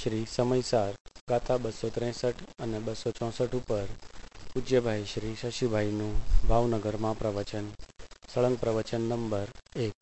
શ્રી સમયસાર ગાથા 263 અને 264 ઉપર પૂજ્યભાઈ શ્રી શશીભાઈનું ભાવનગરમાં પ્રવચન. સળંગ પ્રવચન નંબર 1.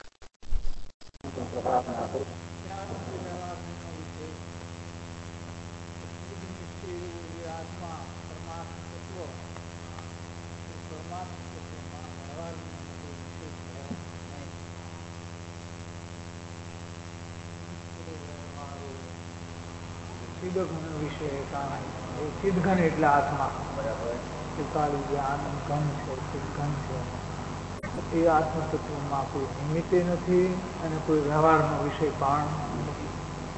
સિદ્ધઘન વિશે સિદ્ધઘન એટલે આત્મા, કાળી જે આનંદ ઘન છે, સિદ્ધઘન છે, એ આત્મ તત્વમાં કોઈ નિમિત્તે નથી અને કોઈ વ્યવહારનો વિષય પણ નથી.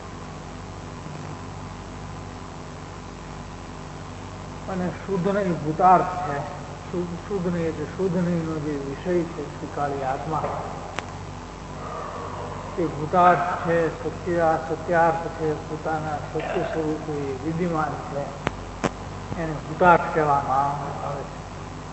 અને શુદ્ધ નહીં ભૂતાર્થ છે. શુદ્ધ નહીં એટલે શુદ્ધ નહીંનો જે વિષય છે કાળી આત્મા, એ ભૂતાર્થ છે, સત્યાર્થ છે, પોતાના સત્ય સ્વરૂપે વિદ્યમાન છે, એને ભૂતાર્થ કહેવામાં આવે છે.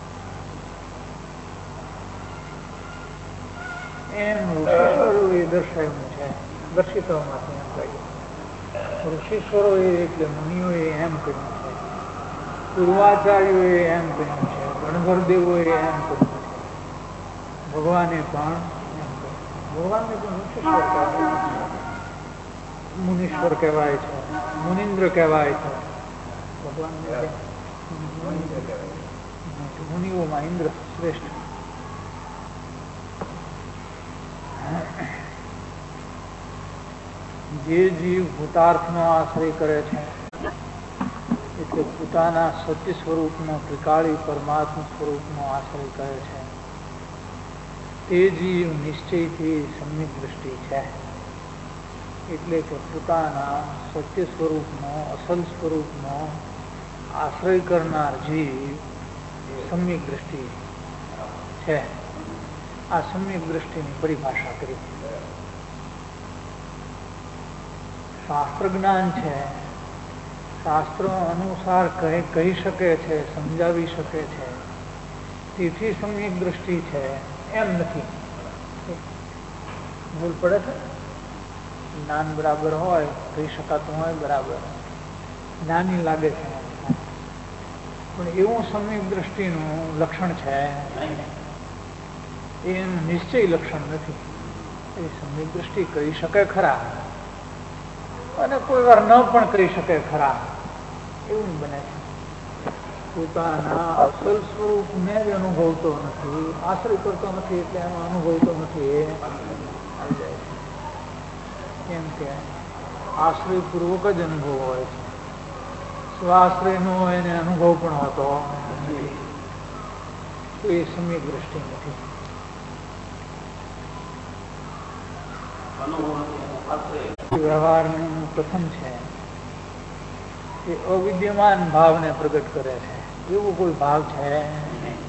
એમ ઋષિશ્વરોએ દર્શાવ્યું છે. દર્શિતોમાંથી એમ કહીએ ઋષિશ્વરોએ એટલે મુનિઓએ એમ કહ્યું છે, પૂર્વાચાર્યોએ એમ કહ્યું છે, ગણધરદેવોએ એમ કહ્યું છે, ભગવાને પણ ભગવાનને પણ ઋષિશ્વર કહેવાય છે, મુનીશ્વર કહેવાય છે, મુનિન્દ્ર કહેવાય છે. ભગવાનને મુનિઓમાં ઇન્દ્ર શ્રેષ્ઠ. જે જીવ ભૂતાર્થનો આશ્રય કરે છે, એટલે પોતાના સત્ય સ્વરૂપનો ત્રિકાળી પરમાત્મા સ્વરૂપનો આશ્રય કરે છે, તે જીવ નિશ્ચયથી સમ્યક દ્રષ્ટિ છે. એટલે કે પોતાના સત્ય સ્વરૂપનો અસલ સ્વરૂપનો આશ્રય કરનાર જીવ સમ્યક દ્રષ્ટિ છે. આ સમ્યક દ્રષ્ટિની પરિભાષા કરી. શાસ્ત્ર જ્ઞાન છે, શાસ્ત્રો અનુસાર કહી શકે છે, સમજાવી શકે છે, તેથી સમ્યક દ્રષ્ટિ છે એમ નથી. ભૂલ પડે છે. જ્ઞાન બરાબર હોય, કહી શકાતું હોય બરાબર, જ્ઞાની લાગે છે, પણ એવું સમ્યક દ્રષ્ટિનું લક્ષણ છે, એનું નિશ્ચય લક્ષણ નથી. એ સમ્યક દ્રષ્ટિ કહી શકે ખરા અને કોઈ વાર ન પણ કહી શકે ખરા, એવું બને છે. પોતાના અસલ સ્વરૂપને જ અનુભવતો નથી, આશ્રય કરતો નથી, એટલે એનો અનુભવતો નથી. એ આવી જાય છે. કેમ કે આશ્રય પૂર્વક જ અનુભવ હોય છે, સ્વાશ્રયનો એને અનુભવ પણ હોતો નથી. તો એ સમ્યક દ્રષ્ટિ નથી. વ્યવહારનું પ્રથમ છે એ અવિદ્યમાન ભાવને પ્રગટ કરે છે. એવો કોઈ ભાવ છે નહીં.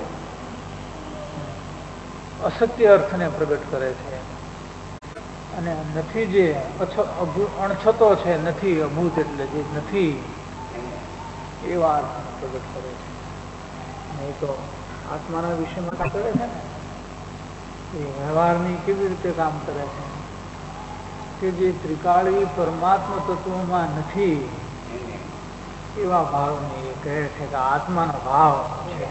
અસત્ય અર્થને પ્રગટ કરે છે. અને નથી જે અણછતો છે, નથી અભૂત એટલે જે નથી એવા અર્થને પ્રગટ કરે છે. નહીં તો આત્માના વિષયમાં કામ કરે છે ને, એ વ્યવહારની કેવી રીતે કામ કરે છે કે જે ત્રિકાળી પરમાત્મા તત્વમાં નથી એવા ભાવને એ કહે છે કે આત્માનો ભાવ છે.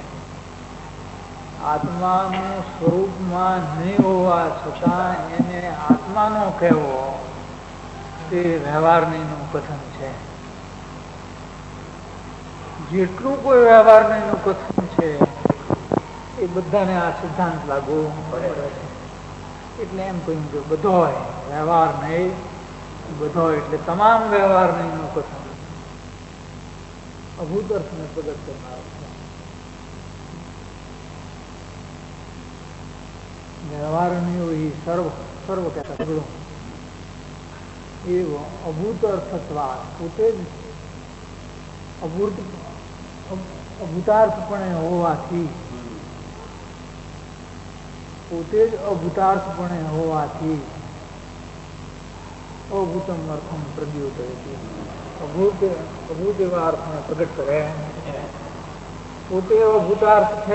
આત્માનું સ્વરૂપમાં નહીં હોવા છતાં એને આત્માનો કહેવો તે વ્યવહારનીનું કથન છે. જેટલું કોઈ વ્યવહારનીનું કથન છે એ બધાને આ સિદ્ધાંત લાગુ પડે છે. એટલે એમ કહ્યું કે બધો વ્યવહાર નહીં, બધો એટલે તમામ વ્યવહાર નહીંનું કથન અભૂત અર્થને પ્રગટ કરનાર છે. વ્યવહારની સર્વ કહેતા સગળું એવો અભૂત અર્થત્વા પોતે જ અભૂતાર્થપણે હોવાથી, પોતે જ અભૂતાર્થપણે હોવાથી અભૂતમ અર્થમ પ્રદ્યોત અભૂત એવા અર્થને પ્રગટ કરે. પોતે અભૂતાર્થ છે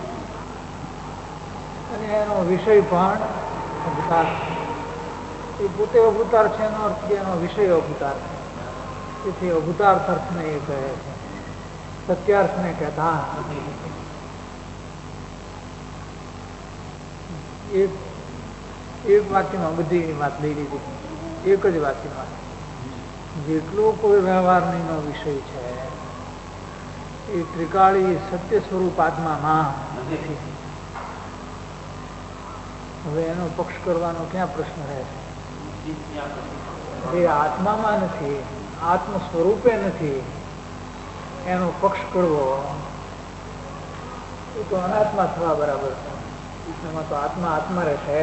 અને એનો વિષય પણ અભૂતાર્થ છે. એ પોતે અભૂતાર્થ છે એનો અર્થ કે એનો વિષય અભૂતાર્થ છે. તેથી અભૂતાર્થ અર્થને એ કહે છે, સત્યાર્થને કહેતા એક વાક્યમાં બધી વાત લઈ લીધી. એક જ વાક્યમાં જેટલો કોઈ વ્યવહારનો વિષય છે એ ત્રિકાળી સત્ય સ્વરૂપ આત્મામાં નથી. હવે એનો પક્ષ કરવાનો ક્યાં પ્રશ્ન રહે છે? એ આત્મામાં નથી, આત્મ સ્વરૂપે નથી, એનો પક્ષ કરવો એ તો અનાત્મા થવા બરાબર છે. એમાં તો આત્મા આત્મા રહેશે.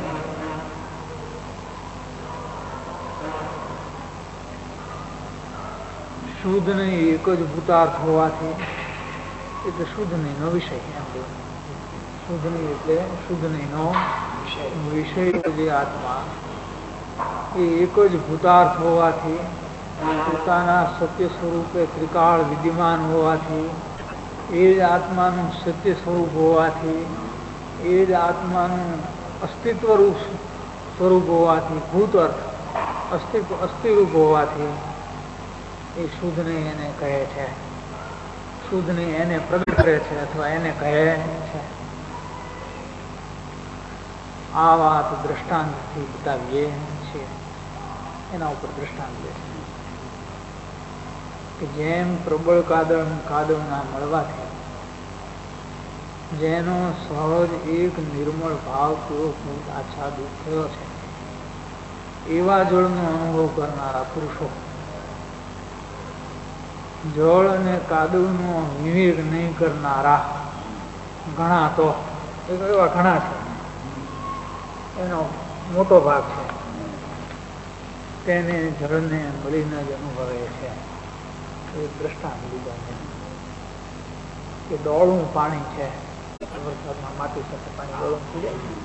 શુદ્ધ નહીં એક જ ભૂતાર્થ હોવાથી એટલે શુદ્ધ નહીં નો વિષય. શુદ્ધ નહીં એટલે શુદ્ધ નહીં નો વિષય જે આત્મા એ એક જ ભૂતાર્થ હોવાથી, પોતાના સત્ય સ્વરૂપે ત્રિકાળ વિદ્યમાન હોવાથી, એ જ આત્માનું સત્ય સ્વરૂપ હોવાથી, એ જ આત્માનું અસ્તિત્વ રૂપ સ્વરૂપ હોવાથી, ભૂત અર્થ અસ્થિરૂપ હોવાથી એ શુદ્ધને એને કહે છે. શુદ્ધને એને પ્રગટ કરે છે અથવા એને કહે છે. આ વાત દ્રષ્ટાંતથી બતાવીએ છીએ. એના ઉપર દ્રષ્ટાંત લે છે કે જેમ પ્રબળ કાદવના મળવાથી જેનો સહજ એક નિર્મળ ભાવ પૂર્વક આચ્છાદિત થયો છે, એવા જળનો અનુભવ કરનારા પુરુષો જળ અને કાદવનો વિવેક નહીં કરનારા ઘણા તો એવા ઘણા છે, એનો મોટો ભાગ છે, તેને જળને મળીને જ અનુભવે છે. એ દ્રષ્ટાંત લીધા છે કે ડોળું પાણી છે, વરસાદમાં માટી સાથે પાણી ડોળું થઈ જાય છે,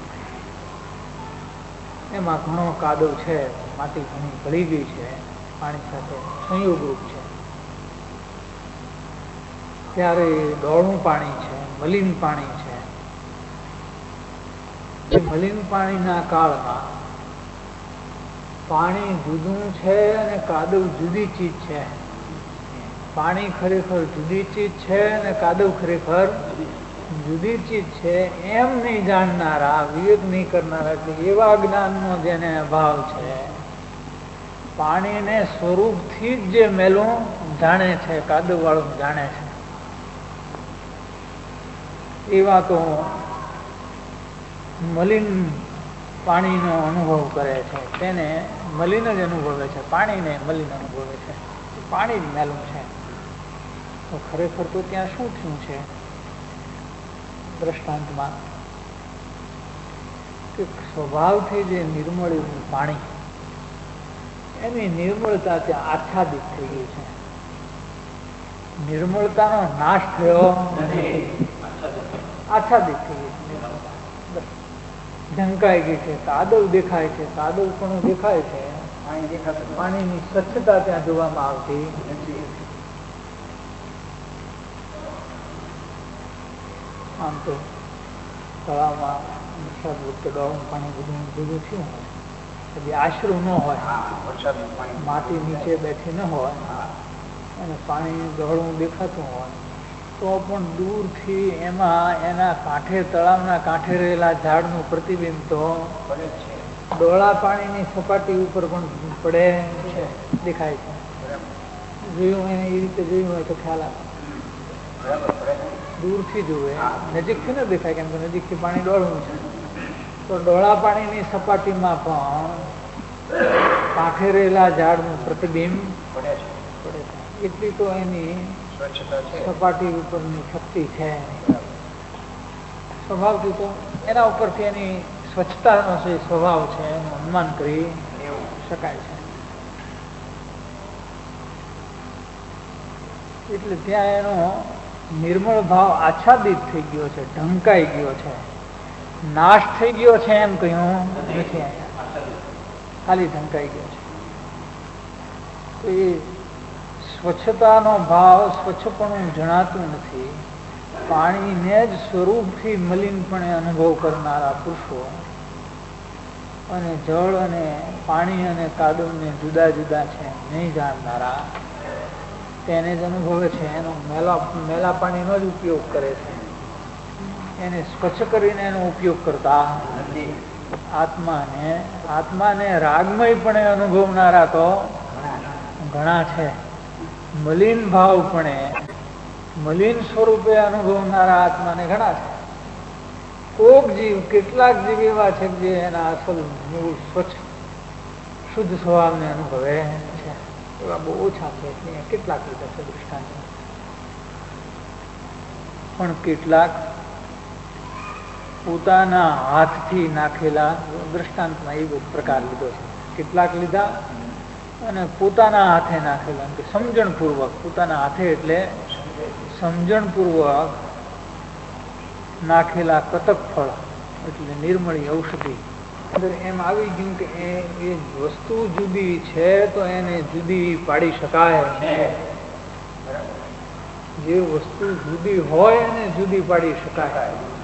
એમાં ઘણો કાદવ છે, માટી ઘણી ભળી ગઈ છે, પાણી સાથે સંયોગરૂપ છે, ત્યારે ડોળું પાણી છે, મલિન પાણી છે. એ મલિન પાણીના કાળમાં પાણી જુદું છે અને કાદવ જુદી ચીજ છે. પાણી ખરેખર જુદી ચીજ છે અને કાદવ ખરેખર જુદી ચીજ છે એમ નહીં જાણનારા, વિવેક નહીં કરનારા, એટલે એવા જ્ઞાનનો જેને અભાવ છે, પાણીને સ્વરૂપથી જ જે મેલું જાણે છે, કાદવ વાળું જાણે છે, એવા તો મલિન પાણીનો અનુભવ કરે છે, તેને મલિન જ અનુભવે છે, પાણીને મલિન અનુભવે છે, પાણી જ મેલું છે. તો ખરેખર તો ત્યાં શું થયું છે દ્રષ્ટાંતમાં કે સ્વભાવથી જે નિર્મળ પાણી એની નિર્મળતા ત્યાં આચ્છાદિત થઈ ગઈ છે. નિર્મળતાનો નાશ થયો નથી, આચ્છાદિત થઈ ગઈ છે, ઢંકાઈ ગઈ છે. કાદવ દેખાય છે, કાદવ પણ દેખાય છે, પાણીની સ્વચ્છતા ત્યાં જોવામાં આવતી નથી. આમ તો તળાવમાં વરસાદ વખતે ડોળું પાણી બધું ભેગું થયું હોય, એટલે આશરું ન હોય, માટી નીચે બેઠી ન હોય અને પાણી ડોળું દેખાતું હોય, તો પણ દૂરથી એમાં એના કાંઠે, તળાવના કાંઠે રહેલા ઝાડનું પ્રતિબિંબ તો ડોળા પાણીની સપાટી ઉપર પણ પડે છે, દેખાય છે. જોયું એને એ રીતે જોયું હોય તો ખ્યાલ આવે. દૂરથી જુએ, નજીકથી ન દેખાય, કેમ કે નજીકથી પાણી ડોળવું છે, તો ડોળા પાણીની સપાટીમાં પણ કાંઠે રહેલા ઝાડનું પ્રતિબિંબ પડે છે. એટલી તો એની સપાટી ઉપરની શક્તિ છે. સ્વભાવથી તો એના ઉપરથી એની સ્વચ્છતાનો જે સ્વભાવ છે એનું અનુમાન કરી શકાય છે. એટલે ત્યાં એનો નિર્મળ ભાવ આચ્છાદિત થઈ ગયો છે, ઢંકાઈ ગયો છે, નાશ થઈ ગયો છે એમ કહ્યું નથી, ખાલી ઢંકાઈ ગયો છે. તો એ સ્વચ્છતાનો ભાવ સ્વચ્છપણું જણાતું નથી. પાણીને જ સ્વરૂપથી મલિનપણે અનુભવ કરનારા પુરુષો અને જળ અને પાણી અને કાદવને જુદા જુદા છે નહીં જાણનારા તેને જ અનુભવે છે, એનો મેલા પાણીનો જ ઉપયોગ કરે છે, એને સ્વચ્છ કરીને એનો ઉપયોગ કરતા આત્માને રાગમય પણ અનુભવનારા તો ઘણા છે. મલિન ભાવ પણ મલિન સ્વરૂપે અનુભવનારા આત્માને ઘણા છે. કોક જીવ, કેટલાક જીવ એવા છે જે એના અસલ મૂળ સ્વચ્છ શુદ્ધ સ્વભાવને અનુભવે છે. એવા બહુ ઓછા છે. કેટલાક લીધા છે દૃષ્ટાંત, પણ કેટલાક પોતાના હાથથી નાખેલા દૃષ્ટાંતમાં એ પ્રકાર લીધો છે. કેટલાક લીધા અને પોતાના હાથે નાખેલા, સમજણપૂર્વક પોતાના હાથે એટલે સમજણપૂર્વક નાખેલા કતક ફળ એટલે નિર્મળી ઔષધિ અંદર એમ આવી ગયું કે એ વસ્તુ જુદી છે તો એને જુદી પાડી શકાય. જે વસ્તુ જુદી હોય એને જુદી પાડી શકાય,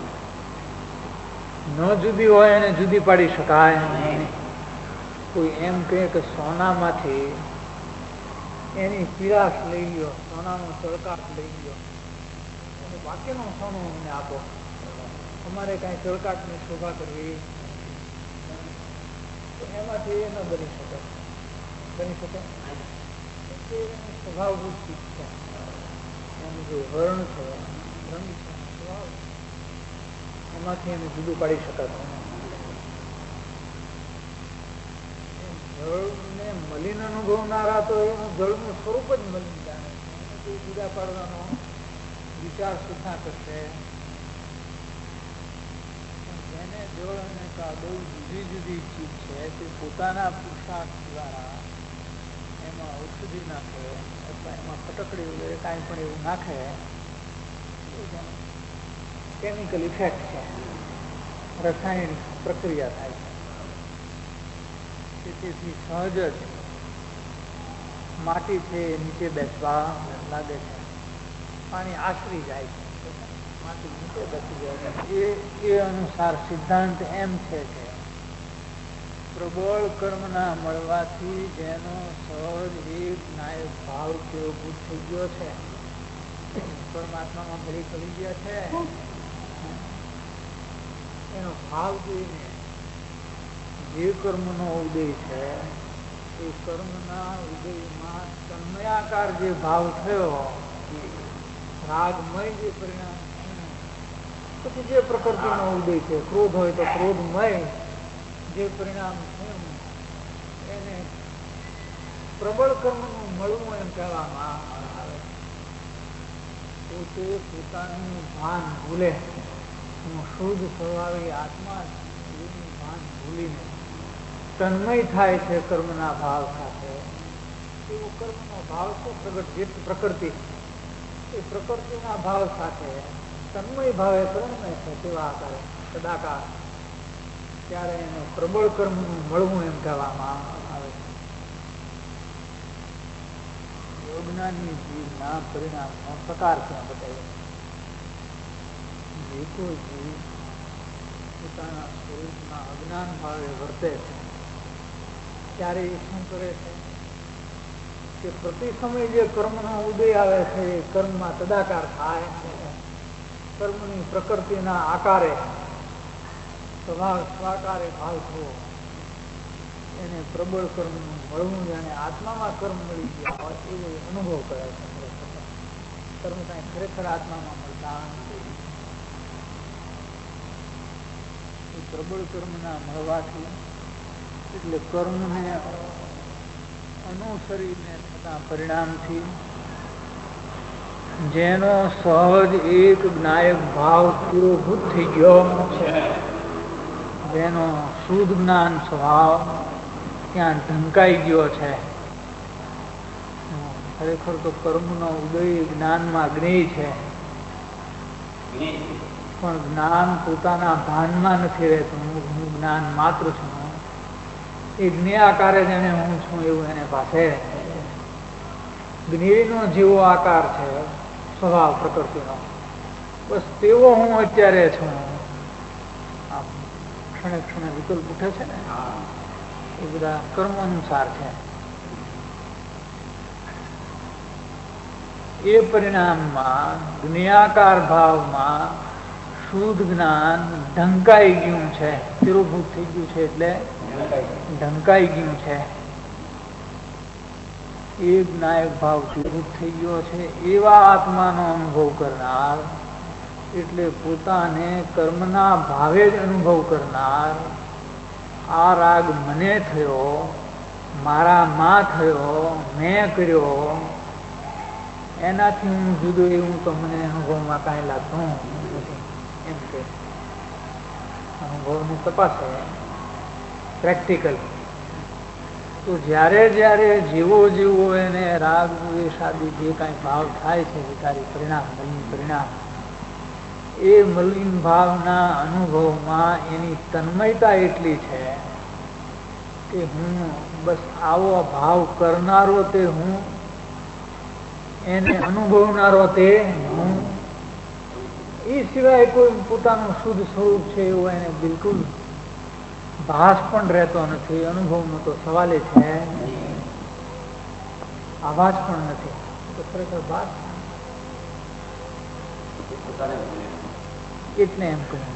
ન જુદી હોય એને જુદી પાડી શકાય નહીં. કોઈ એમ કહે કે સોનામાંથી એની પીળાશ લઈ ગયો, સોનાનો ચળકાટ લઈ ગયો અને બાકીનો સોનો અમને આપો, અમારે કાંઈ ચળકાટની શોભા કરવી તો એમાંથી એ ન બની શકે. બની શકે એની સ્વભાવભૂત ચીજ છે, એનું જે વર્ણ છે, રંગ છે, સ્વભાવ, એમાંથી એને જુદું પાડી શકાતું નથી. જળને મલિન અનુભવનારા તો એનું જળનું સ્વરૂપ જ મલિન જાણે છે, એને કોઈ જુદા પાડવાનો વિચાર સુધા કરશે. જેને જળ અને કાદવ જુદી જુદી ચીજ છે તે પોતાના પુરુષાર્થ દ્વારા એમાં ઔષધિ નાખે અથવા એમાં ફટકડી વગેરે કાંઈ પણ એવું નાખે, કેમિકલ ઇફેક્ટ છે, રસાયણિક પ્રક્રિયા થાય છે. તેથી સહજ જ માટી છે નીચે બેસવા લાગે છે, પાણી આશરી જાય છે, માટી નીચે બેસી જાય છે. એ અનુસાર સિદ્ધાંત એમ છે કે પ્રબળ કર્મના મળવાથી જેનો સહજ એક નાયક ભાવ કેવભૂત થઈ ગયો છે, પરમાત્મામાં ભળી ફરી ગયા છે, એનો ભાવ જોઈને જે કર્મનો ઉદય છે એ કર્મના ઉદયમાં તન્મયાકાર જે ભાવ થયો, રાગમય જે પરિણામ, પછી જે પ્રકૃતિનો ઉદય છે, ક્રોધ હોય તો ક્રોધમય જે પરિણામ થયું એને પ્રબળ કર્મનું મળવું એમ કહેવામાં આવે. પોતે પોતાનું ભાન ભૂલે, શુદ્ધ સ્વભાવી આત્મા એનું ભાન ભૂલીને તન્મય થાય છે કર્મના ભાવ સાથે. એવો કર્મનો ભાવ છે પ્રગટ પ્રકૃતિ, એ પ્રકૃતિના ભાવ સાથે તન્મય ભાવે તન્મય છે તેવા આકારે સદાકાર, ત્યારે એને પ્રબળ કર્મનું મળવું એમ કહેવામાં આવે છે. યોગનાની જીવના પરિણામનો પ્રકાર ત્યાં બતાવ્યો. જે કોઈ જીવ પોતાના સ્વરૂપના અજ્ઞાન ભાવે વર્તે છે ત્યારે એ શું કરે છે કે પ્રતિ સમય જે કર્મનો ઉદય આવે છે એ કર્મમાં તદાકાર થાય, કર્મની પ્રકૃતિના આકારે સ્વાકારે ભાવ થવો, એને પ્રબળ કર્મનું મળવું, જાણે આત્મામાં કર્મ મળી ગયા હોય એવો અનુભવ કરે છે. કર્મ કાંઈ ખરેખર આત્મામાં મળતા નથી. પ્રબળ કર્મના મળવાથી એટલે કર્મને અનુસરીને થતા પરિણામથી જેનો સહજ એક જ્ઞાયક ભાવ પૂરોભૂત થઈ ગયો છે, જેનો શુદ્ધ જ્ઞાન સ્વભાવ ત્યાં ઢંકાઈ ગયો છે. ખરેખર તો કર્મનો ઉદય જ્ઞાનમાં જ્ઞેય છે, પણ જ્ઞાન પોતાના ભાનમાં નથી રહેતું. હું જ્ઞાન માત્ર છું, એ જ્ઞેયાકારે જેને હું છું એવું એને પાસે જ્ઞેયનો જેવો આકાર છે સ્વભાવ પ્રકૃતિનો, બસ તેવો હું અત્યારે છું. આમ ક્ષણે ક્ષણે વિકલ્પ ઉઠે છે ને, એ બધા કર્મ અનુસાર છે. એ પરિણામમાં દુનિયાકાર ભાવમાં શુદ્ધ જ્ઞાન ઢંકાઈ ગયું છે, તિરોભૂત થઈ ગયું છે, એટલે ઢંકાઈ ગયું છે. એ જ્ઞાયક ભાવ તિરોભૂત થઈ ગયો છે. એવા આત્માનો અનુભવ કરનાર, એટલે પોતાને કર્મના ભાવે જ અનુભવ કરનાર, આ રાગ મને થયો, મારા માં થયો, મેં કર્યો, એનાથી હું જુદો એવું તો મને અનુભવમાં કાંઈ લાગતું નથી. એમ કે અનુભવની તપાસે પ્રેક્ટિકલ. તો જ્યારે જ્યારે જેવો જેવો એને રાગ દ્વેષાદી જે કાંઈ ભાવ થાય છે, વિકારી પરિણામ, મલિન પરિણામ, એ મલિન ભાવના અનુભવમાં એની તન્મયતા એટલી છે કે હું બસ આવો ભાવ કરનારો તે હું, એને અનુભવનારો તે હું, એ સિવાય કોઈ પોતાનું શુદ્ધ સ્વરૂપ છે એવું એને બિલકુલ ભાસ પણ રહેતો નથી. અનુભવનો તો સવાલ છે, આભાસ પણ નથી. તો ખરેખર ભાસ એટલે એમ કહ્યું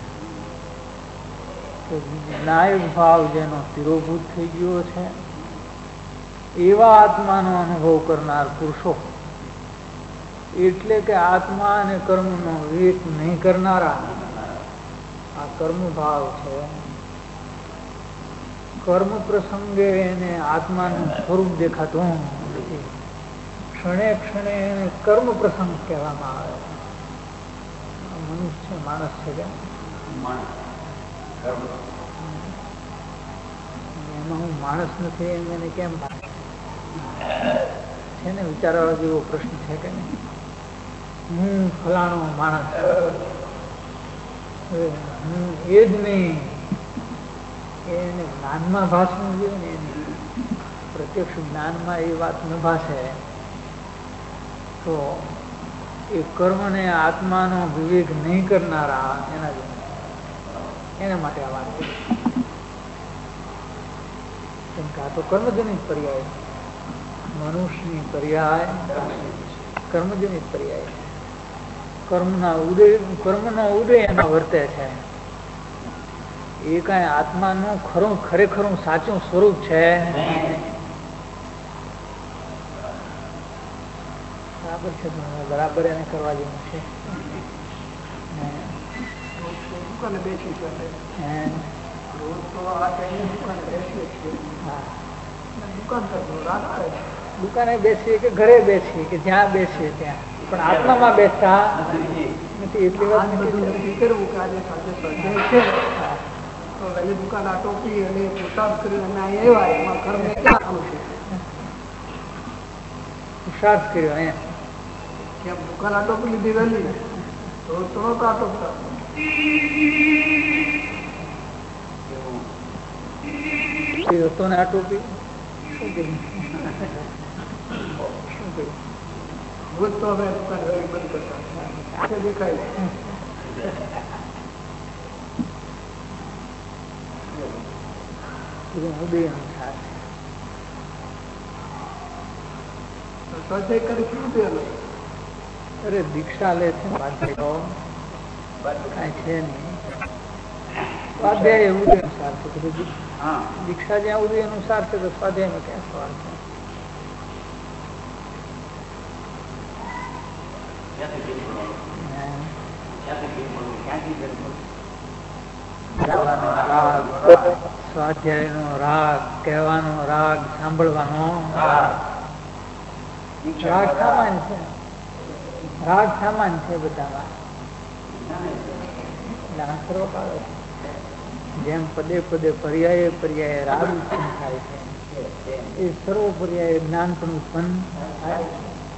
કે નાયક ભાવ જેનો તિરોભૂત થઈ ગયો છે, એવા આત્માનો અનુભવ કરનાર પુરુષો, એટલે કે આત્મા અને કર્મનો વિવેક નહીં કરનારા, આ કર્મ ભાવ છે. કર્મ પ્રસંગે એને આત્માનું સ્વરૂપ દેખાતું નથી. ક્ષણે ક્ષણે એને કર્મ પ્રસંગ કહેવામાં આવે. મનુષ્ય માણસ છે કે એમાં હું માણસ નથી એમ એને કેમ છે ને? વિચારવા જેવો પ્રશ્ન છે કે નહીં? હું ફલાણો માણસ, હું એ જ નહીં. એને જ્ઞાનમાં ભાષવું જોઈએ ને, એને પ્રત્યક્ષ જ્ઞાનમાં એ વાત ન ભાષે તો એ કર્મને આત્માનો વિવેક નહીં કરનારા એના માટે આ વાત છે. કેમ કે આ તો કર્મજનિત પર્યાય, મનુષ્યની પર્યાય કર્મજનિત પર્યાય. કર્મનો ઉદય એમાં વર્તે છે. એ કઈ આત્માનું ખરેખરું સાચું સ્વરૂપ છે. બરાબર છે, બરાબર એને કરવા જેવું છે. દુકાને બેસીએ કે ઘરે બેસીએ કે જ્યાં બેસીએ ત્યાં, પણ આત્મામાં બેસતા નથી. એટલી વાત કરવું કે આજે સાથે છે તો વહેલી દુકાન આ ટોપી અને પુરસાદ કરીને એવા એમાં કર્મ ક્યાં આવશે? પુરસાદ કર્યો એમ કેમ દુકાન આ ટોપી લીધી વહેલી તો તરત આ ટોપતા હતો ને આ ટોપી શું કર્યું? રોજ તો હવે દુકાન બંધ કરતા દેખાય. અરે દીક્ષા લે છે કઈ છે નહી. સ્વાધ્યાય ઉદય અનુસાર છે. દીક્ષા જ્યાં ઉદય અનુસાર છે તો સ્વાધ્યાય નો ક્યાં સવાલ છે? સ્વાધ્યાય નો રાગ, કહેવાનો રાગ, સાંભળવાનો રાગ સામાન છે. રાગ સામાન છે બધામાં. જેમ પદે પદે પર્યાય પર્યાય રાગ ઉત્પન્ન થાય છે, એ સર્વ પર્યાય જ્ઞાન પણ ઉત્પન્ન થાય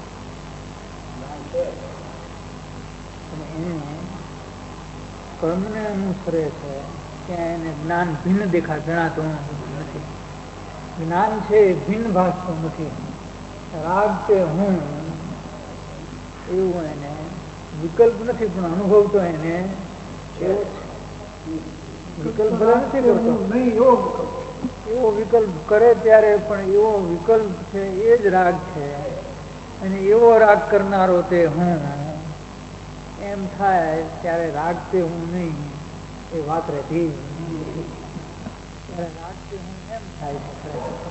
છે. એને કર્મને અનુસરે છે ત્યાં એને જ્ઞાન ભિન્ન જણાતું નથી. જ્ઞાન છે એ ભિન્ન ભાસતું નથી. રાગ કે હું એવું એને વિકલ્પ નથી, પણ અનુભવ તો એને એવો વિકલ્પ નથી કરતો. એવો વિકલ્પ કરે ત્યારે પણ એવો વિકલ્પ છે એ જ રાગ છે. અને એવો રાગ કરનારો તે હું એમ થાય ત્યારે રાગ તે હું નહીં એ વાત રહેતી. ત્યારે રાગ તે હું એમ થાય છે ખરેખર.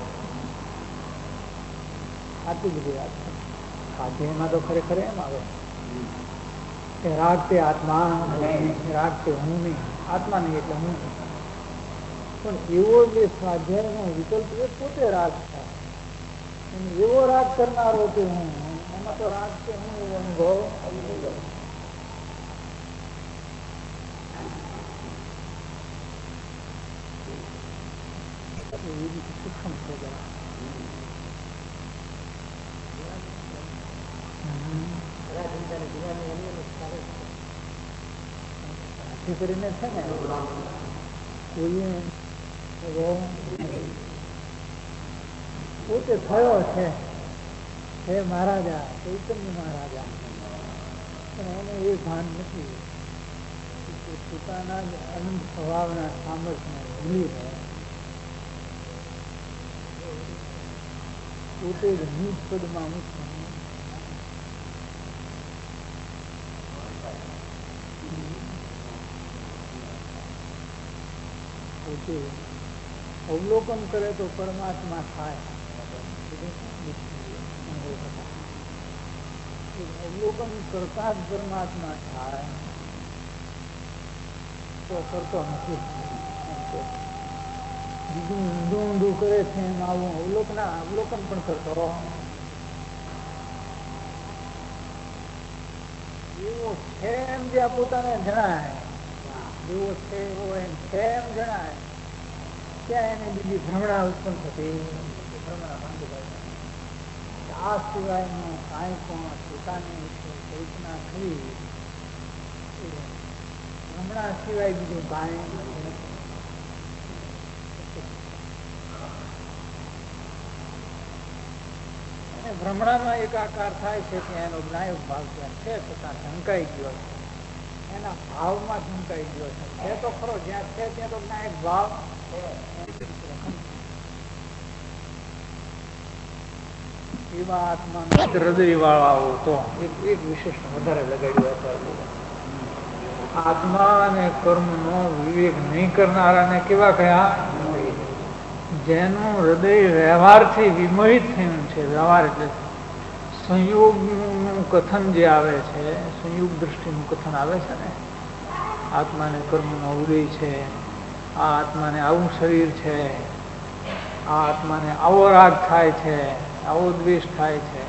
આટલી બધી વાત છે. સ્વાધ્યાયમાં તો ખરેખર એમ આવે કે રાગ તે આત્મા, રાગ તે હું નહીં, આત્મા નહીં એટલે હું નહીં. પણ એવો જે સ્વાધ્યાયનો વિકલ્પ એ પોતે રાગ થાય. અને એવો રાગ કરનારો તે હું, એમાં તો રાગ તે હું એવો અનુભવ આવી જાય. સૂક્ષ્મ છે જરા. કરીને છે ને કોઈ પોતે થયો છે હે મહારાજા, ચૈતન્ય મહારાજા, પણ એને એ ભાન નથી કે પોતાના જ અનંત સ્વભાવના સામર્થ્યને ભૂલી રહ્યા, પોતે જ નીચ પદમાં મુક્ત. પોતે અવલોકન કરે તો પરમાત્મા થાય. અવલોકન કરતા જ પરમાત્મા થાય તો કરતો નથી. બીજું ઊંધું ઊંધું કરે છે એમ આવું અવલોકન પણ કરતો એવો છે એમ જ્યાં પોતાને જણાય, એવો છે એવો એમ છે એમ જણાય ત્યાં એને બીજી ભ્રમણા ઉત્પન્ન થતી. ભ્રમણા આ સિવાયનું કાંઈ પણ પોતાની કલ્પના કરી ભ્રમણા સિવાય બીજું કાંઈ નથી. અને ભ્રમણામાં એકાકાર થાય છે ત્યાં એનો જ્ઞાયક ભાવ ત્યાં છે છતાં ઢંકાઈ ગયો છે, એના ભાવમાં ઢંકાઈ ગયો છે તો ખરો, જ્યાં છે ત્યાં તો જ્ઞાયક ભાવ. એવા આત્માનો હૃદય વાળાઓ તો એક વિશેષ વધારે લગાડ્યું. આત્મા અને કર્મનો વિવેક નહીં કરનારાને કેવા કયા? જેનું હૃદય વ્યવહારથી વિમોહિત થયું છે. વ્યવહાર એટલે સંયોગનું કથન જે આવે છે, સંયોગ દ્રષ્ટિનું કથન આવે છે ને, આત્માને કર્મનો ઉદય છે, આ આત્માને આવું શરીર છે, આ આત્માને આવો રાગ થાય છે, આવો દ્વેષ થાય છે,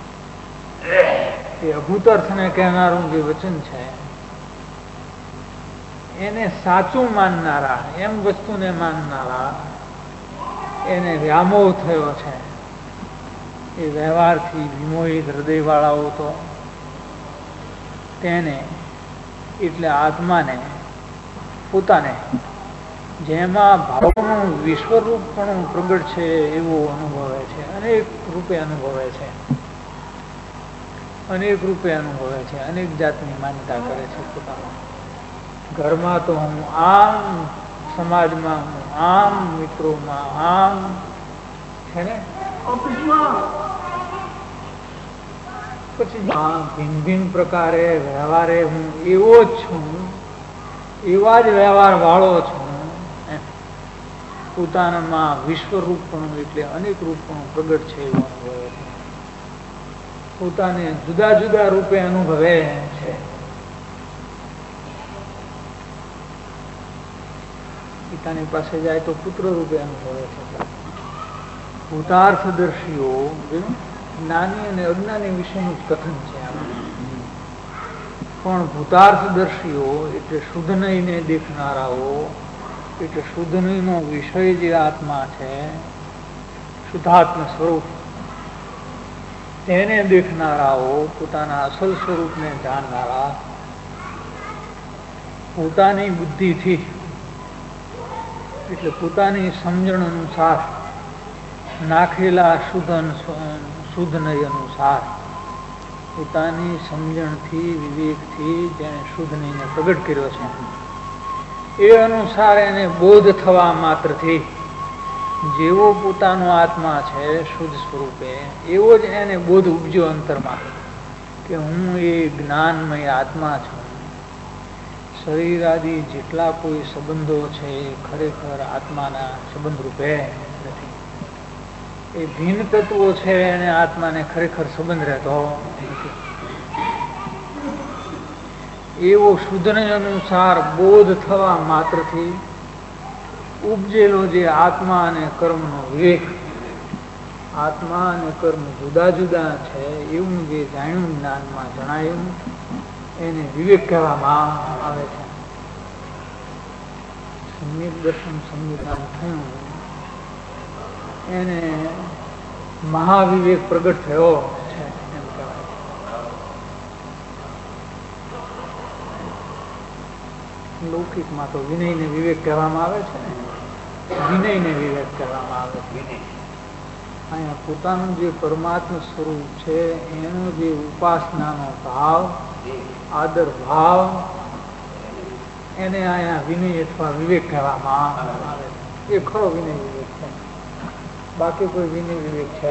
એ અભૂતર્થને કહેનારું જે વચન છે એને સાચું માનનારા, એમ વસ્તુને માનનારા, એને વ્યામોહ થયો છે. એ વ્યવહારથી વિમોહિત હૃદયવાળાઓ તો તેને એટલે આત્માને પોતાને જેમાં ભાવનું વિશ્વરૂપપણું પ્રગટ છે એવું અનુભવે છે, અનેક રૂપે અનુભવે છે, અનેક રૂપે અનુભવે છે, અનેક જાતની માન્યતા કરે છે પોતાના. ઘરમાં તો હું આમ, સમાજમાં હું આમ, મિત્રોમાં આમ છે ને, પછી ભિન્ન ભિન્ન પ્રકારે વ્યવહારે હું એવો જ છું, એવા જ વ્યવહાર વાળો છું. પોતાનામાં વિશ્વરૂપપણું એટલે અનેક રૂપપણું પ્રગટ છે એવું અનુભવે છે. પોતાને જુદા જુદા રૂપે અનુભવે છે. પિતાની પાસે જાય તો પુત્ર રૂપે અનુભવે છે. ભૂતાર્થદર્શીઓ જ્ઞાની અને અજ્ઞાની વિશેનું જ કથન છે આમાં. પણ ભૂતાર્થદર્શીઓ એટલે શુદ્ધ નહીને દેખનારાઓ, એટલે શુદ્ધ નહીનો વિષય જે આત્મા છે, શુદ્ધાત્મ સ્વરૂપ, તેને દેખનારાઓ, પોતાના અસલ સ્વરૂપને જાણનારા, પોતાની બુદ્ધિથી એટલે પોતાની સમજણ અનુસાર નાખેલા શુદ્ધ નય અનુસાર, પોતાની સમજણથી વિવેકથી જેને શુદ્ધ નયને પ્રગટ કર્યો છે એ અનુસાર એને બોધ થવા માત્રથી જેવો પોતાનો આત્મા છે શુદ્ધ સ્વરૂપે, એવો જ એને બોધ ઉપજ્યો અંતરમાં કે હું એ જ્ઞાનમય આત્મા છું. શરીર આદિ જેટલા કોઈ સંબંધો છે એ ખરેખર આત્માના સંબંધ રૂપે નથી. એ ભિન્ન તત્વો છે એને આત્માને ખરેખર સંબંધ રહેતો નથી. એવો શુદ્ધને અનુસાર બોધ થવા માત્રથી ઉપજેલો જે આત્મા અને કર્મનો વિવેક, આત્મા અને કર્મ જુદા જુદા છે એવું જે જાણ્યું, જ્ઞાનમાં જણાયું, એને વિવેક કહેવામાં આવે છે. સમ્યક દર્શન સંહિતાન થયું એને મહાવિવેક પ્રગટ થયો છે એમ કહેવાય. લૌકિકમાં તો વિનયને વિવેક કહેવામાં આવે છે ને, વિનયને વિવેક કહેવામાં આવે છે. અહીંયા પોતાનું જે પરમાત્મા સ્વરૂપ છે એનો જે ઉપાસનાનો ભાવ, આદર ભાવ, એને અહીંયા વિનય અથવા વિવેક કહેવામાં આવે છે. એ ખરો વિનય વિવેક છે, બાકી કોઈ વિનય વિવેક છે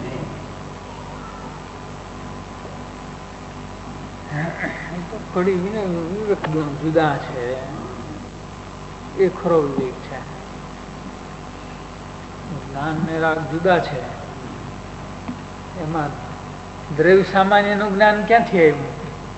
તો કડી વિનય વિવેક જુદા છે, એ ખરો વિવેક છે. જ્ઞાન ને રાગ જુદા છે. એમાં દ્રવ્ય સામાન્ય નું જ્ઞાન ક્યાંથી આવ્યું?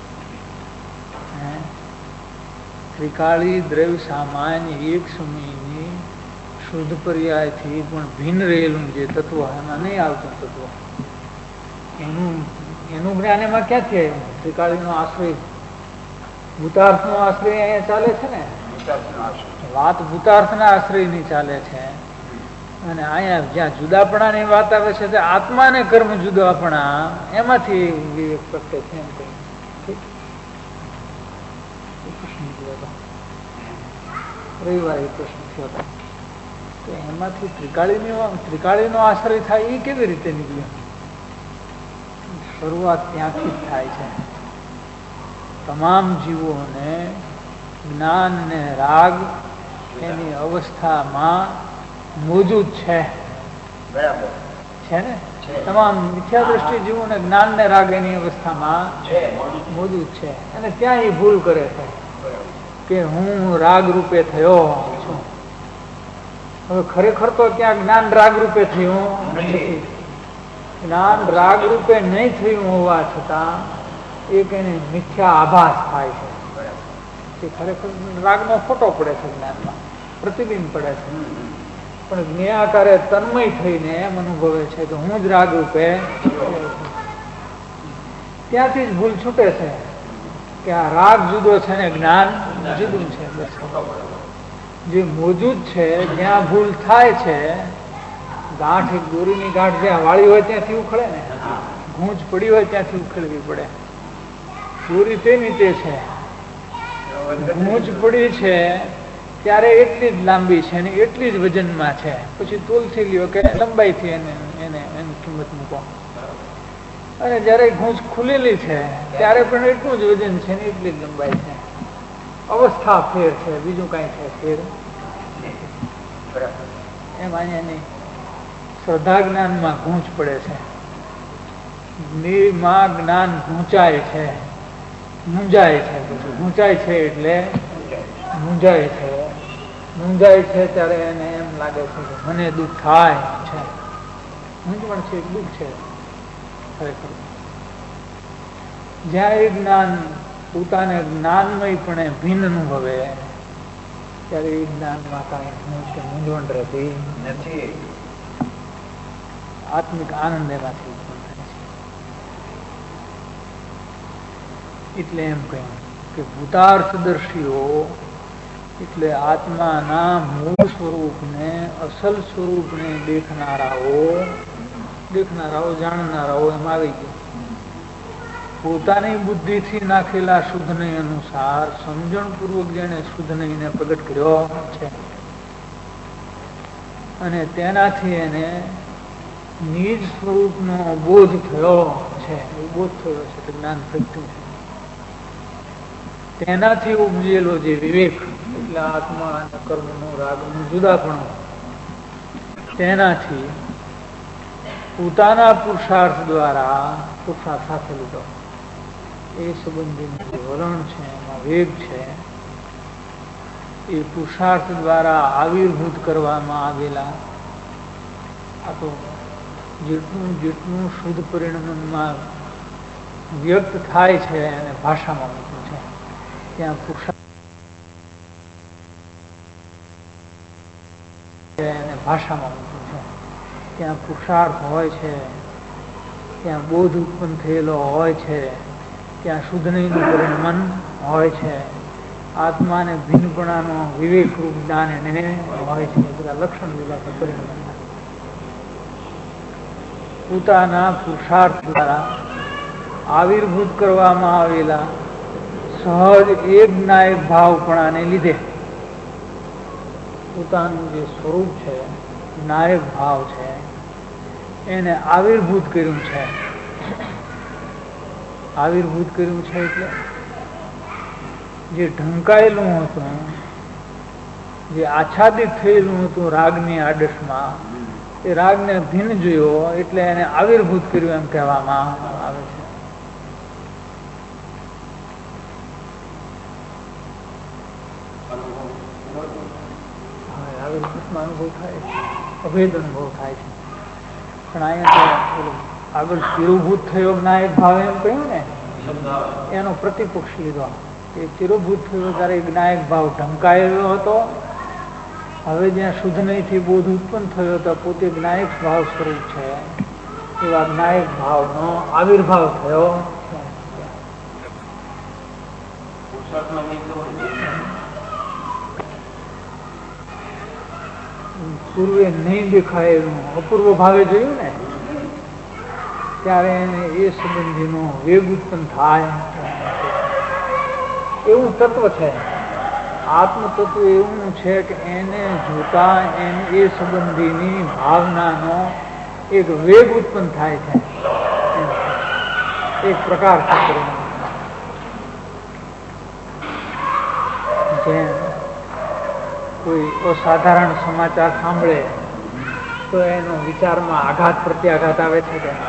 ત્રિકાળી દ્રવ્ય સામાન્ય એક સમયની શુદ્ધ પર્યાયથી પણ ભિન્ન રહેલું જે તત્વ એમાં નહીં આવતું તત્વ, એનું જ્ઞાન એમાં ક્યાંથી આવ્યું? ત્રિકાળીનો આશ્રય, ભૂતાર્થનો આશ્રય અહીંયા ચાલે છે ને, વાત ભૂતાર્થના આશ્રયની ચાલે છે. અને અહીંયા જ્યાં જુદાપણાની વાત આવે છે તે આત્મા અને કર્મ જુદાપણા, એમાંથી વિવેક પ્રગટે છે એમ કહ્યું. રવિવારે પ્રશ્ન થયો હતો કે એમાંથી ત્રિકાળીનો આશ્રય થાય એ કેવી રીતે નીકળ્યો? શરૂઆત ત્યાંથી જ થાય છે. તમામ જીવોને જ્ઞાન ને રાગ એની અવસ્થામાં મોજૂદ છે. બરાબર છે ને? તમામ મિથ્યા દ્રષ્ટિ જીવોને જ્ઞાન ને રાગ એની અવસ્થામાં મોજૂદ છે. અને ત્યાં એ ભૂલ કરે છે કે હું રાગ રૂપે થયો છું. હવે ખરેખર તો ત્યાં જ્ઞાન રાગ રૂપે થયું નથી. જ્ઞાન રાગ રૂપે નહીં થયું હોવા છતાં એક એને મિથ્યા આભાસ થાય છે કે ખરેખર રાગનો ફોટો પડે છે, જ્ઞાનમાં પ્રતિબિંબ પડે છે. પણ જ્ઞેયાકારે તન્મય થઈને એમ અનુભવે છે કે હું જ રાગ રૂપે. ત્યાંથી જ ભૂલ છૂટે છે કે આ રાગ જુદો છે ને જ્ઞાન જુદું છે. જે મોજૂદ છે જ્યાં ભૂલ થાય છે, ગાંઠ એક દોરીની ગાંઠ જ્યાં વાળી હોય ત્યાંથી ઉખડે ને, ગૂંચ પડી હોય ત્યાંથી ઉખેડવી પડે. દોરી તેની તે છે, ગૂંચ પડી છે ત્યારે એટલી જ લાંબી છે ને એટલી જ વજનમાં છે. પછી તોલથી લ્યો કે લંબાઈથી એની કિંમત મૂકો. અને જયારે ગૂંચ ખુલેલી છે ત્યારે પણ એટલું જ વજન છે ને એટલી જ લંબાઈ છે. અવસ્થા ફેર છે, બીજું કઈ છે ફેર. એમ અહીંયાની શ્રદ્ધા જ્ઞાનમાં ગૂંચ પડે છે. નિર્મા જ્ઞાન ગૂંચાય છે, મૂંઝાય છે. પછી ગૂંચાય છે એટલે મૂંઝાય છે. મૂંઝાય છે ત્યારે એને એમ લાગે છે કે મને દુઃખ થાય છે. મૂંઝવણ છે, દુઃખ છે. ખરેખર જ્યાં એ જ્ઞાન પોતાને જ્ઞાનમયપણે ભિન્ન અનુભવે ત્યારે એ જ્ઞાનમાં કાંઈ કે મૂંઝવણ રહેતી નથી. આત્મિક આનંદ એમાંથી ઉત્પન્ન થાય છે. એટલે એમ કહ્યું કે ભૂતાર્થદર્શીઓ એટલે આત્માના મૂળ સ્વરૂપને, અસલ સ્વરૂપને દેખનારાઓ જાણનારાઓ એમ આવી ગયા. પોતાની બુદ્ધિથી નાખેલા શુદ્ધનય અનુસાર સમજણપૂર્વક જેને શુદ્ધનયને પ્રગટ કર્યો છે અને તેનાથી એને નિજ સ્વરૂપનો બોધ થયો છે. બોધ થયો છે, જ્ઞાન પ્રગટ્યું છે. તેનાથી ઉપજેલો જે વિવેક એટલે આત્મા અને કર્મનું રાગનું જુદાપણું, તેનાથી પોતાના પુરુષાર્થ દ્વારા પુરુષાર્થ સાથે લીધો એ સંબંધીનું જે વલણ છે, એમાં વેગ છે, એ પુરુષાર્થ દ્વારા આવિર્ભૂત કરવામાં આવેલા આ તો જેટલું જેટલું શુદ્ધ પરિણામમાં વ્યક્ત થાય છે અને ભાષામાં મૂક્યું છે ત્યાં પુરુષાર્થ અને ભાષામાં મૂક્યું છે ત્યાં પુરુષાર્થ હોય છે, ત્યાં બોધ ઉત્પન્ન થયેલો હોય છે, ત્યાં શુદ્ધ નહીંનું પરિણમન હોય છે, આત્માને ભિન્નપણાનો વિવેક રૂપ જ્ઞાન એને હોય છે. બધા લક્ષણ લીધા છે પરિણમન. પોતાના પુરુષાર્થ દ્વારા આવિર્ભૂત કરવામાં આવેલા સહજ એક નાયક ભાવપણાને લીધે પોતાનું જે સ્વરૂપ છે, નાયક ભાવ છે, એને આવિર્ભૂત કર્યું છે. આવિર્ભૂત કર્યું છે એટલે જે ઢંકાયેલું હતું, જે આચ્છાદિત થયેલું હતું રાગની આડશમાં, એ રાગને ભિન્ન જોયો એટલે એને આવિર્ભૂત કર્યું એમ કહેવામાં આવે છે. આવિર્ભૂતમાં અનુભવ થાય, અભેદ અનુભવ થાય છે. પણ અહીંયા તો આગળ ચિરોભૂત થયો નાયક ભાવ એમ કહ્યું ને, એનો પ્રતિપક્ષ લીધો. એ ચિરોભૂત થયો ત્યારે જ્ઞાયક ભાવ ઢંકાયેલો હતો. હવે જ્યાં શુદ્ધ નહીંથી બોધ ઉત્પન્ન થયો હતો, પોતે જ્ઞાયક ભાવ સ્વરૂપ છે, એવા જ્ઞાયક ભાવનો આવિર્ભાવ થયો. પૂર્વે નહીં દેખાયેલું અપૂર્વ ભાવે જોયું ને, ત્યારે એને એ સંબંધીનો વેગ ઉત્પન્ન થાય એવું તત્વ છે. આત્મ તત્વ એવું છે કે એને જોતા એને એ સંબંધીની ભાવનાનો એક વેગ ઉત્પન્ન થાય છે. એક પ્રકાર છે. જેમ કોઈ અસાધારણ સમાચાર સાંભળે તો એનો વિચારમાં આઘાત પ્રત્યાઘાત આવે છે કે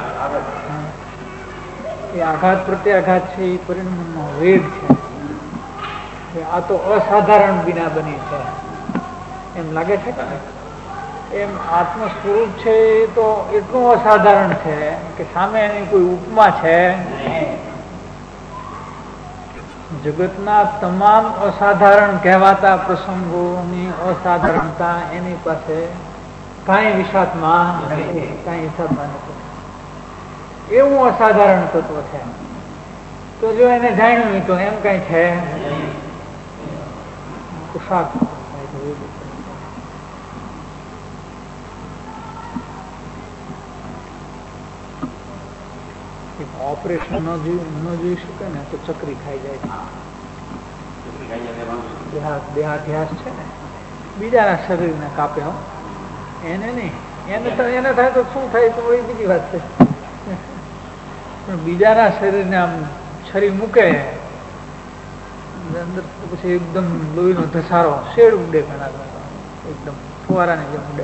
એ આઘાત પ્રત્યાઘાત છે એ પરિણામનો વેગ છે. આ તો અસાધારણ વિના બની છે એમ લાગે છે કે એમ આત્મ સ્વરૂપ છે એ તો એટલું અસાધારણ છે કે સામે એની કોઈ ઉપમા છે. જગતના તમામ અસાધારણ કહેવાતા પ્રસંગોની અસાધારણતા એની પાસે કાંઈ વિષાદમાં નથી, કાંઈ હિસાબમાં નથી. એવું અસાધારણ તત્વ છે. તો જો એને જાણ્યું તો એમ કઈ છે ઓપરેશન ન જોઈ શકે ને તો ચક્રી ખાઈ જાય છે. દેહાધ્યાસ છે ને બીજાના શરીરને કાપે, એને નહીં. એને થાય તો શું થાય તો એ બીજી વાત છે. પણ બીજાના શરીરને આમ છરી મૂકે અંદર પછી એકદમ લોહીનો ધસારો શેડ ઉડે, ઘણા એકદમ ફુવારાને જેમ ઉડે.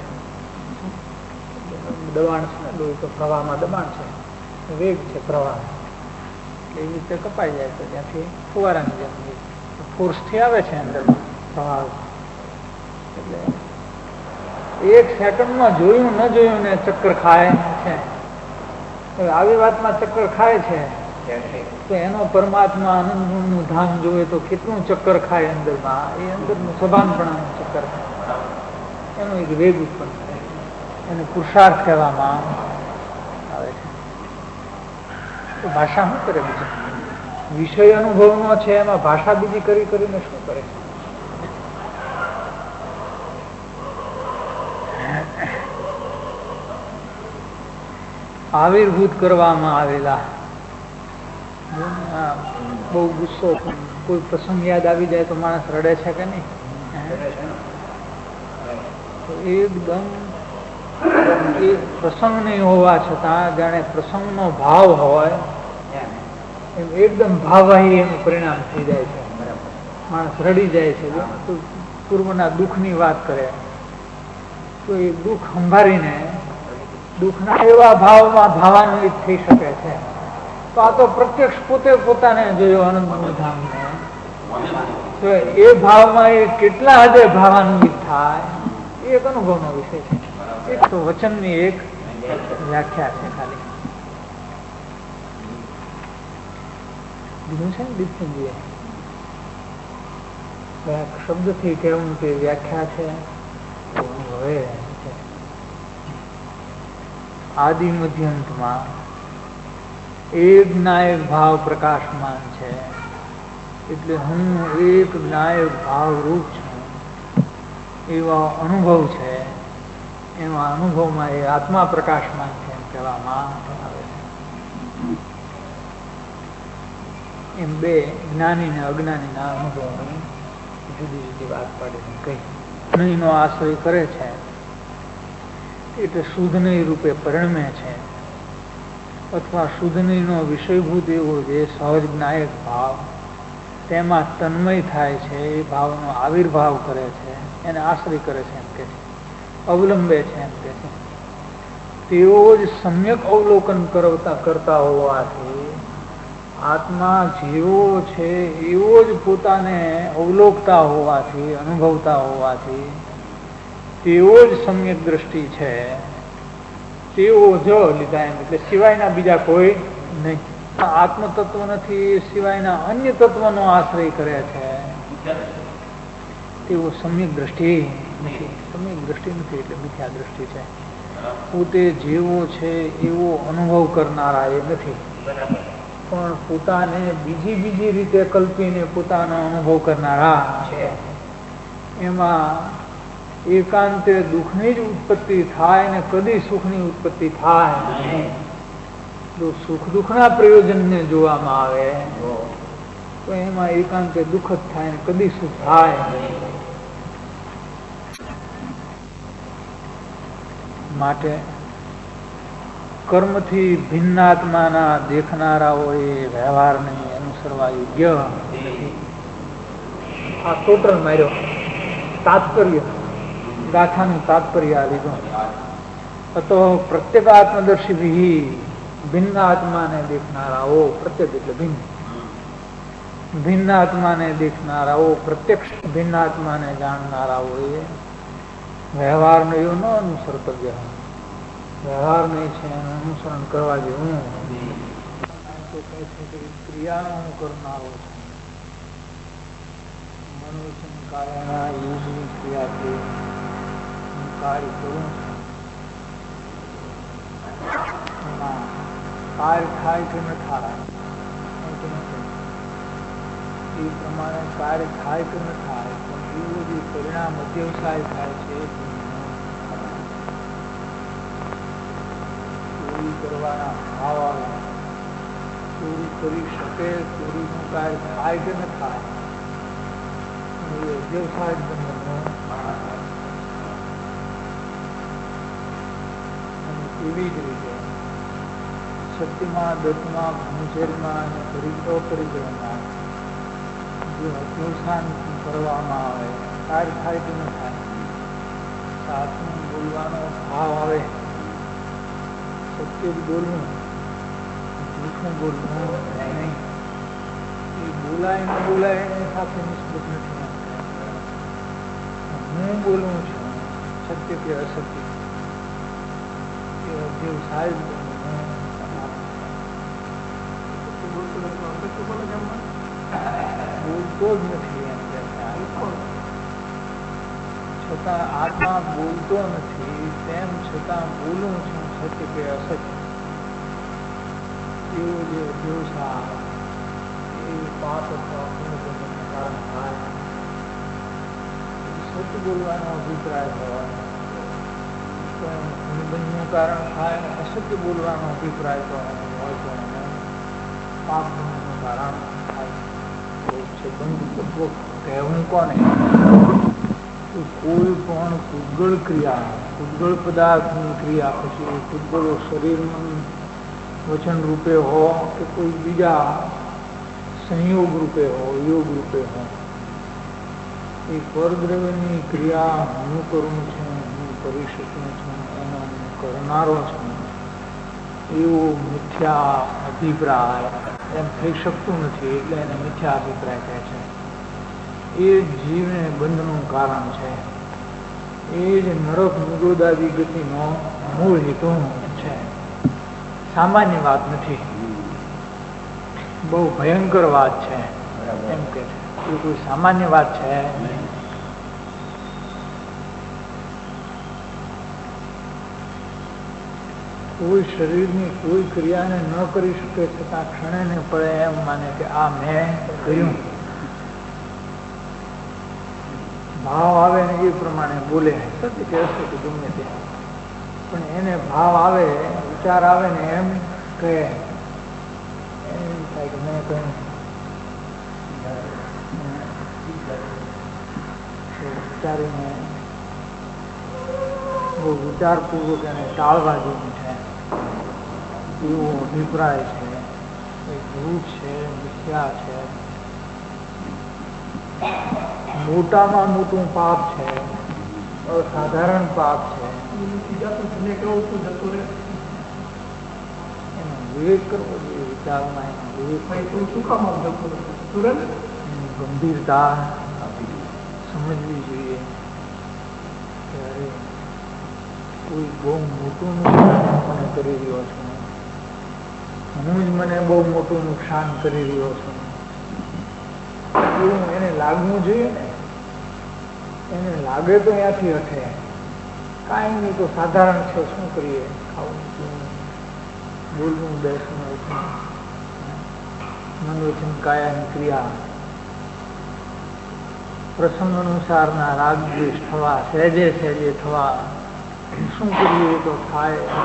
દબાણ છે ને, લોહી તો પ્રવાહમાં દબાણ છે, વેગ છે પ્રવાહ, એવી રીતે કપાઈ જાય તો ત્યાંથી ફુવારાની જેમ ફોર્સથી આવે છે અંદર પ્રવાહ. એટલે એક સેકન્ડમાં જોયું ન જોયું ને ચક્કર ખાય છે. આવી વાતમાં ચક્કર ખાય છે તો એનો પરમાત્મા આનંદનું ધામ જોવે તો કેટલું ચક્કર ખાય અંદરમાં. એ અંદરનું સભાનપણાનું ચક્કર ખાય, એનો એક વેગ ઉત્પન્ન થાય, એને પુરુષાર્થ કહેવામાં આવે છે. તો ભાષા શું કરે? બીજું વિષય અનુભવનો છે, એમાં ભાષા બીજી કરીને શું કરે? આવિર્ભૂત કરવામાં આવેલા. બહુ ગુસ્સો, કોઈ પ્રસંગ યાદ આવી જાય તો માણસ રડે છે કે નહીં? એકદમ એ પ્રસંગ નહીં હોવા છતાં જાણે પ્રસંગનો ભાવ હોય એમ એકદમ ભાવવાહી એનું પરિણામ થઈ જાય છે. માણસ રડી જાય છે. પૂર્વના દુઃખની વાત કરે તો એ દુઃખ સંભાળીને દુઃખના એવા ભાવમાં ભાવાન્વિત થઈ શકે છે. તો આ તો પ્રત્યક્ષ પોતે પોતાને જોયો આનંદનું ધામને, તો એ ભાવમાં એ કેટલા હદે ભાવાન્વિત થાય એ એક અનુભવનો વિષય છે. એક તો વચનની એક વ્યાખ્યા છે ખાલી. બીજું છે ને દીપસિંહજીએ શબ્દથી કહેવું કે વ્યાખ્યા છે. હવે આદિ મધ્યંતમાં એક નાયક ભાવ પ્રકાશમાન છે, એટલે હું એક નાયક ભાવ રૂપ છું એવા અનુભવ છે. એમાં અનુભવમાં એ આત્મા પ્રકાશમાન છે એમ કહેવામાં આવે છે. એમ બે જ્ઞાની ને અજ્ઞાનીના અનુભવની જુદી જુદી વાત પાડીને કહી. શુદ્ધનયનો આશ્રય કરે છે એટલે શુદ્ધનય રૂપે પરિણમે છે, અથવા શુદ્ધનયનો વિષયભૂત એવો જે સહજ જ્ઞાયક ભાવ તેમાં તન્મય થાય છે, એ ભાવનો આવિર્ભાવ કરે છે, એને આશ્રય કરે છે એમ કે છે, અવલંબે છે એમ કે છે. તેઓ જ સમ્યક અવલોકન કરતા હોવાથી આત્મા જેવો છે એવો જ પોતાને અવલોકતા હોવાથી, અનુભવતા હોવાથી તેવો જ સમ્યક દ્રષ્ટિ છે. તેઓ જો લીધા એમ એટલે સિવાયના બીજા કોઈ નહીં. આત્મતત્વ નથી, સિવાયના અન્ય તત્વનો આશ્રય કરે છે તેવો સમ્યક દ્રષ્ટિ નથી. સમ્યક દ્રષ્ટિ નથી એટલે મિથ્યા દ્રષ્ટિ છે. પોતે જેવો છે એવો અનુભવ કરનારા એ નથી, પણ પોતાને બીજી રીતે કલ્પીને પોતાનો અનુભવ કરનારા છે. એમાં એકાંતે દુઃખની જ ઉત્પત્તિ થાય ને કદી સુખની ઉત્પત્તિ થાય નહીં. જો સુખ દુઃખના પ્રયોજનને જોવામાં આવે તો એમાં એકાંતે દુઃખ જ થાય ને કદી સુખ થાય નહીં. માટે કર્મથી ભિન્નાત્માના દેખનારાઓએ વ્યવહારને અનુસરવા યોગ્ય નથી. આ ટોટલ માર્યો તાત્પર્ય, ગાથાનું તાત્પર્ય આ લીધું. તો પ્રત્યેક આત્મદર્શી ભિન્ન આત્માને દેખનારાઓ, પ્રત્યેક એટલે ભિન્ન, ભિન્ન આત્માને દેખનારાઓ, પ્રત્યક્ષ ભિન્ન આત્માને જાણનારાઓએ વ્યવહારનો એવો ન અનુસર્તવ્ય, વ્યવહાર નહીં છે એનું અનુસરણ કરવા જેવું. ક્રિયાનો હું કરનારો છું, મનોવચન કાયાના યુગની ક્રિયાથી હું કાર્ય કરું છું. એમાં કાર્ય થાય કે ન થાય એ પ્રમાણે કાર્ય થાય કે ન થાય, પણ એવું જે પરિણામ અધ્યવસાય થાય છે ચોરી કરવાના ભાવ આવે, ચોરી કરી શકે, ચોરીનું કાર્ય થાય કે ન થાય એ અધ્યવસાય જ બંધનનો. અને એવી જ રીતે શક્તિમાં, દત્તમાં, ભૂષેરમાં અને પરિક્રમમાં જે અધ્યવસાન કરવામાં આવે, કાર્ય થાય કે ન થાય, સાચું બોલવાનો ભાવ આવે, સત્ય જ બોલવું, જૂઠું બોલવું નહીં. એ બોલાય ન બોલાય એની સાથે નિસ્બત નથી. હું બોલું છું સત્ય કે અસત્ય એ અધ્યવસાય બોલતો જ નથી એમ કે છતાં આત્મા બોલતો નથી, તેમ છતાં બોલું છું સત્ય કે અસત્ય એવો જે અધ્યવસાય એ પાપ અથવા પુણ્યનું કારણ થાય. સત્ય બોલવાનો અભિપ્રાય હોય તો પુણ્યનું કારણ થાય, અસત્ય બોલવાનો અભિપ્રાય તો હોય તો એને પાપ પુણ્યનું કારણ થાય. છે બંધ તત્વ કહેવું કોને? કોઈ પણ પૂતગળ ક્રિયા, પૂતગળ પદાર્થની ક્રિયા, પછી પૂતગળો શરીરનું વચન રૂપે હો કે કોઈ બીજા સંયોગ રૂપે હો, યોગ રૂપે હો, એ પરદ્રવ્યની ક્રિયા હું કરું છું, હું કરી શકું છું, એનો કરનારો છું, એવો મિથ્યા અભિપ્રાય એમ થઈ શકતું નથી. એટલે એને મિથ્યા અભિપ્રાય કહે છે. એ જીવને બંધનું કારણ છે. એ જ નરક નિરોધાદી ગતિનો મૂળ હેતુ છે. સામાન્ય વાત નથી, બહુ ભયંકર વાત છે એમ કે છે. એ કોઈ સામાન્ય વાત છે. કોઈ શરીરની કોઈ ક્રિયાને ન કરી શકે છતાં ક્ષણે ને પડે એમ માને કે આ મેં કર્યું. ભાવ આવે ને એ પ્રમાણે બોલે, સત્ય કે અસત્ય ગમે તે, પણ એને ભાવ આવે, વિચાર આવે ને એમ કહે, એમ થાય કે મેં કહ્યું. વિચારીને બહુ વિચારપૂર્વક એને ટાળવા જેવું છે. એવો અભિપ્રાય છે. એ ભૂત છે, મિથ્યા છે, મોટામાં મોટું પાપ છે, અસાધારણ પાપ છે. એનો વિવેક કરવો જોઈએ. વિચારમાં એનો વિવેક, ગંભીરતા સમજવી જોઈએ કે અરે કોઈ બહુ મોટું નુકસાન મને કરી રહ્યો છું, હું જ મને બહુ મોટું નુકસાન કરી રહ્યો છું, એવું એને લાગવું જોઈએ ને. એને લાગે તો ત્યાંથી હટે. કાંઈ નહીં તો સાધારણ છે, શું કરીએ, ખાવું પીવું, બોલવું, બેસવું, ઉઠવું, મનોવચન કાયાની ક્રિયા, પ્રસંગ અનુસારના રાગ દ્વેષ થવા, સહેજે સહેજે થવા, શું કરીએ તો થાય.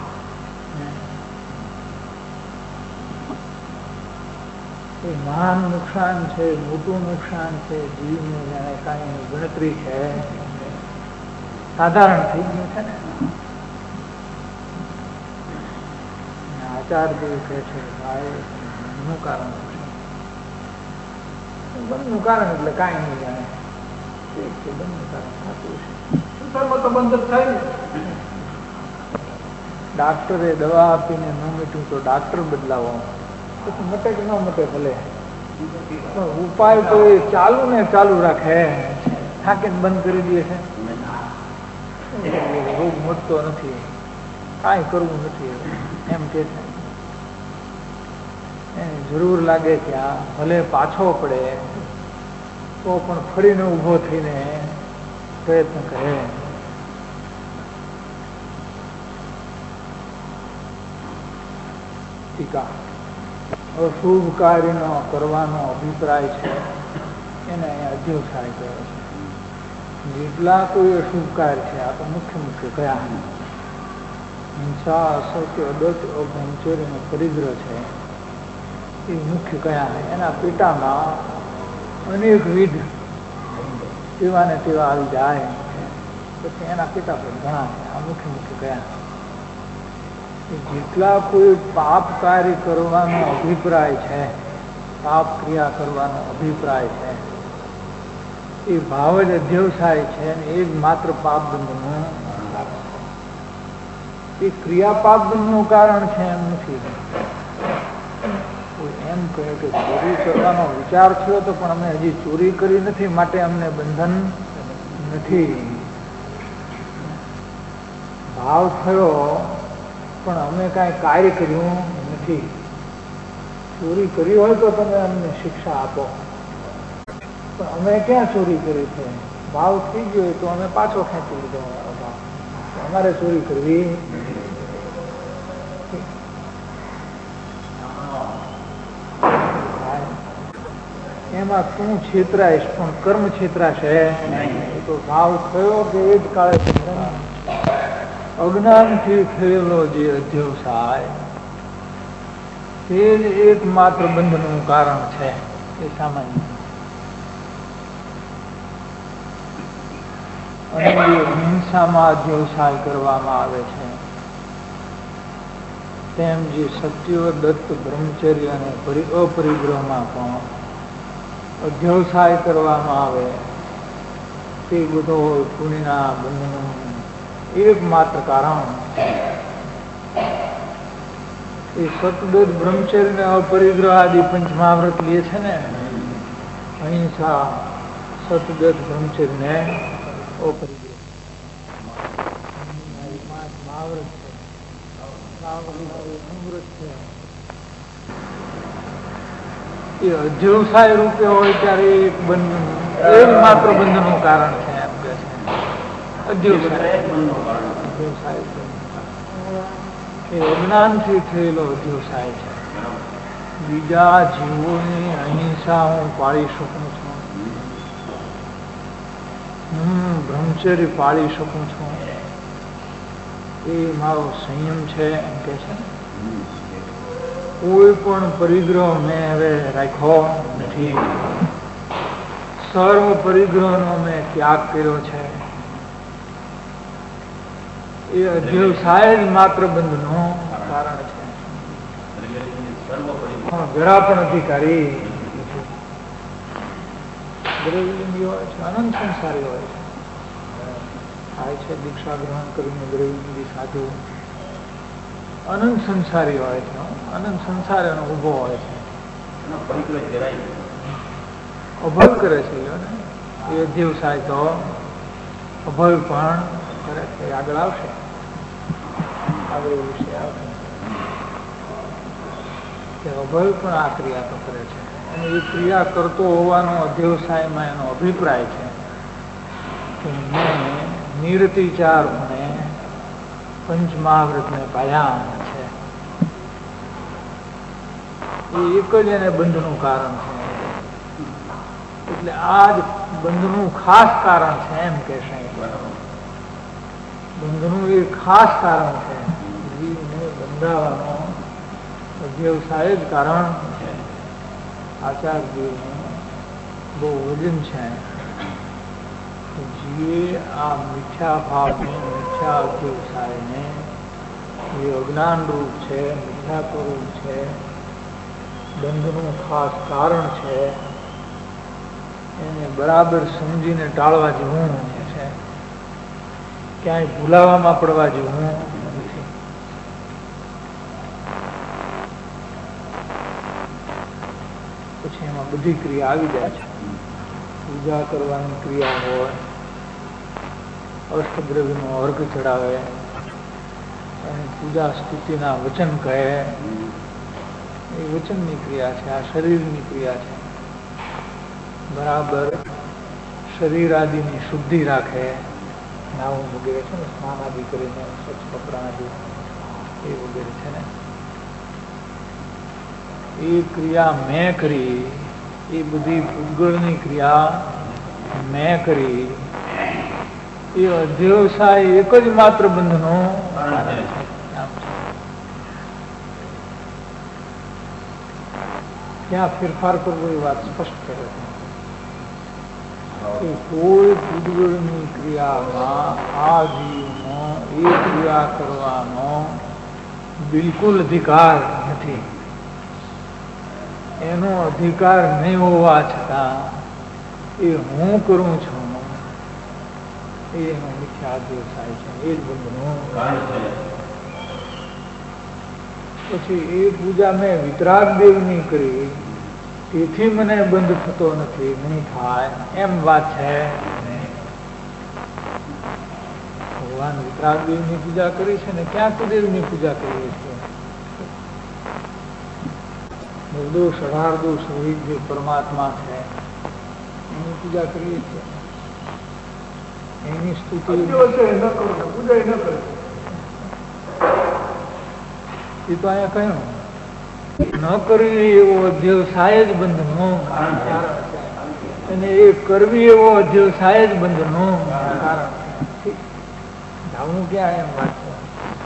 એ મહાન નુકસાન છે, મોટું નુકસાન છે. જીવને જાણે કાંઈ ગણતરી છે, સાધારણ થઈ ગયું છે ને. આચાર્ય કહે છે ભાઈ બંધનું કારણ છે. બંધનું કારણ એટલે કાંઈ નહીં જાણે. ઠીક છે, બંધનું કારણ થતું છે. તો બંધ જ થાય ને. ડાક્ટરે દવા આપીને ન મીઠું તો ડાક્ટર બદલાવો, પછી મટે કે ન મટે ભલે, ઉપાય તો એ ચાલુ ને ચાલુ રાખે. થાકીને બંધ કરી દે છે. રોગ મટતો નથી, કાંઈ કરવું નથી એમ કે છે. એને જરૂર લાગે કે આ ભલે પાછો પડે તો પણ ફરીને ઊભો થઈને પ્રયત્ન કરે. ટીકા અશુભ કાર્યનો કરવાનો અભિપ્રાય છે એને અહીંયા અધ્યવસાય કહે છે. જેટલા કોઈ અશુભ કાર્ય છે, આ તો મુખ્ય મુખ્ય કયા, હિંસા, અસત્ય, અદત્ત, અબ્રહ્મચર્યનો પરિગ્રહ છે, એ મુખ્ય કયા. એના પેટામાં અનેકવિધ તેવા ને તેવા આવી જાય, પછી એના પેટા પર ઘણા છે. આ મુખ્ય મુખ્ય કયા. જેટલા કોઈ પાપ કાર્ય કરવાનો અભિપ્રાય છે, પાપ ક્રિયા કરવાનો અભિપ્રાય છે, એ ભાવ જ અધ્યવસાય છે અને એ જ માત્ર પાપ બંધનું, એ ક્રિયા પાપ બંધનું કારણ છે એમ નથી. એમ કહે કે ચોરી કરવાનો વિચાર થયો તો પણ અમે હજી ચોરી કરી નથી, માટે અમને બંધન નથી. ભાવ થયો પણ અમે કાંઈ કાર્ય કર્યું નથી. ચોરી કરી હોય તો તમે અમને શિક્ષા આપો, પણ અમે ક્યાં ચોરી કરી છે. ભાવ થઈ ગયો તો અમે પાછો ખેંચી લીધો ભાવ, અમારે ચોરી કરવી. એમાં તું છેતરાઈશ પણ કર્મ છેતરાશે નહીં. તો ભાવ થયો કે એ જ કાળે અજ્ઞાનથી થયેલો જે અધ્યવસાય તે જ એકમાત્ર બંધનું કારણ છે. એ સામાન્ય અને હિંસામાં અધ્યવસાય કરવામાં આવે છે, તેમ જે સત્ય, દત્ત, બ્રહ્મચર્ય અને અપરિગ્રહમાં પણ અધ્યવસાય કરવામાં આવે તે બધો પુણ્યના બંધનો એકમાત્ર કારણ એ સતદત બ્રહ્મચર્ય ને અપરિગ્રહ આદિ પંચમહાવ્રત લે છે ને, અહિંસા સતદત બ્રહ્મચર્ય ને અપરિગ્રહ મહાવ્રત છે, એ અધ્યવસાય રૂપે હોય ત્યારે એક બંધન, એક માત્ર બંધનનું કારણ છે એમ કે છે. અધ્યવસાય એ અજ્ઞાનથી થયેલો અધ્યવસાય છે. બીજા જીવોની અહિંસા હું પાળી શકું છું, હું બ્રહ્મચર્ય પાળી શકું છું, એ મારો સંયમ છે એમ કે છે. કોઈ પણ પરિગ્રહ મેં હવે રાખ્યો નથી, સર્વ પરિગ્રહનો મેં ત્યાગ કર્યો છે. એ અધ્યવસાય જ માત્ર બંધનું કારણ છે. જરા પણ અધિકારી દ્રવ્યલિંગી હોય છે, અનંત સંસારી હોય છે. થાય છે દીક્ષા ગ્રહણ કરીને દ્રવ્યલિંગી સાધુ અનંત સંસારી હોય છે, અનંત સંસાર એનો ઉભો હોય છે, અભય કરે છે એ અધ્યવસાય તો અભય પણ કરે છે. આગળ આવશે, આગળ વિષય આવશે કે અભય પણ આ ક્રિયા તો કરે છે, અને એ ક્રિયા કરતો હોવાનો અધ્યવસાયમાં એનો અભિપ્રાય છે કે મેં નિરતિચાર મને પંચમહાવ્રતને પાયા છે. એ એક જ એને બંધનું કારણ છે, એટલે આ જ બંધનું ખાસ કારણ છે એમ કે છે. બંધનું એ ખાસ કારણ છે, જીવને બંધાવાનો અધ્યવસાય જ કારણ છે. આચાર્યજીનું બહુ વજન છે, જીવે આ મિથ્યા ભાવને, મિથ્યા અધ્યવસાયને, એ અજ્ઞાન રૂપ છે, મિથ્યાત્વ રૂપ છે, બંધનું ખાસ કારણ છે, એને બરાબર સમજીને ટાળવા જેવું છે, ક્યાંય ભૂલાવામાં પડવા જેવું નથી. પછી એમાં બધી ક્રિયા આવી જાય છે. પૂજા કરવાની ક્રિયા હોય, અષ્ટદ્રવ્યનો અર્ઘ ચડાવે, અને પૂજા સ્તુતિના વચન કહે, એ વચનની ક્રિયા છે, આ શરીરની ક્રિયા છે. બરાબર શરીર આદિની શુદ્ધિ રાખે, નાવું વગેરે છે ને, સ્નાન આદિ કરીને સ્વચ્છ કપડા આદિ એ વગેરે છે ને, એ ક્રિયા મેં કરી, એ બધી ભૂતગળની ક્રિયા મેં કરી, એ અધ્યવસાય એક જ માત્ર બંધનો ત્યાં ફેરફાર કરવો એ વાત સ્પષ્ટ કરે છે. કોઈ ભૂતગળની ક્રિયામાં આ જીવનો એ ક્રિયા કરવાનો બિલકુલ અધિકાર નથી. એનો અધિકાર નહીં હોવા છતાં એ હું કરું છું, એનો મિથ્યા અધ્યવસાય છે, એ જ બંધનું. પછી એ પૂજા મેં વિતરાગ દેવની કરી, તેથી મને બંધ થતો નથી, નહીં થાય એમ વાત છે. ભગવાન વિતરાગ દેવની પૂજા કરી છે ને, ક્યાં કુદેવની પૂજા કરીએ છીએ? નિર્દોષ અઢારદોષ રહિત જે પરમાત્મા છે એની પૂજા કરીએ છીએ, એની સ્તુતિ એ તો અહીંયા કહ્યું ન કરવી એવો અધ્યવસાય જ બંધનું કારણ છે, અને એ કરવી એવો અધ્યવસાય જ બંધનું કારણ છે. જાવું ક્યાં એમ વાત છે.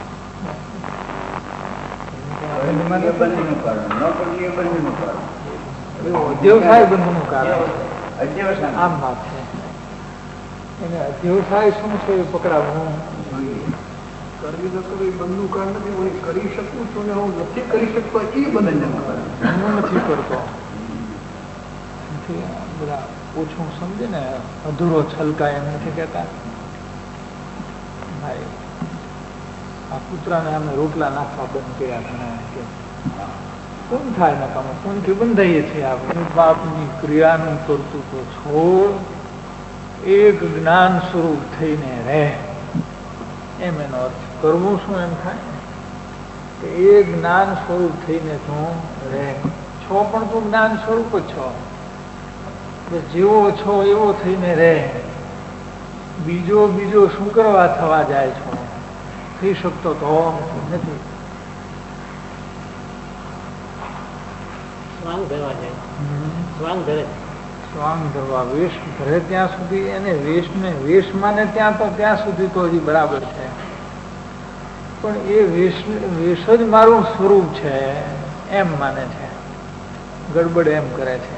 અધ્યવસાય બંધનું કારણ આમ વાત છે. એને અધ્યવસાય શું છે એ પકડાવવું. કરવી ન કરવી બંધનું કારણ નથી. હું કરી શકું છું ને હું નથી કરી શકતો એ બંધન હું નથી કરતો. બધા ઓછું સમજે ને, અધૂરો છલકાય એમ નથી કહેતા. થાય. આ કૂતરાને અમે રોટલા નાખવા બંધ કર્યા ઘણા કે કોણ થાય નકામો કોણથી બંધાઈએ છીએ. આપણે પાપની ક્રિયાનું કરતું તો છોડ, એક જ્ઞાન સ્વરૂપ થઈને રહે, એમ એનો અર્થ. કરવું શું એમ થાય કે એ જ્ઞાન સ્વરૂપ થઈને તું રહે છો, પણ તું જ્ઞાન સ્વરૂપ જ છો. જેવો છો એવો થઈને રહે. બીજો શું કરવા થવા જાય છો? થઈ શકતો તો નથી. સ્વાંગ ધરવા વેશ ધરે ત્યાં સુધી એને વેશ માને ત્યાં સુધી તો હજી બરાબર છે, પણ એ વેશ જ મારું સ્વરૂપ છે એમ માને છે, ગડબડ એમ કરે છે.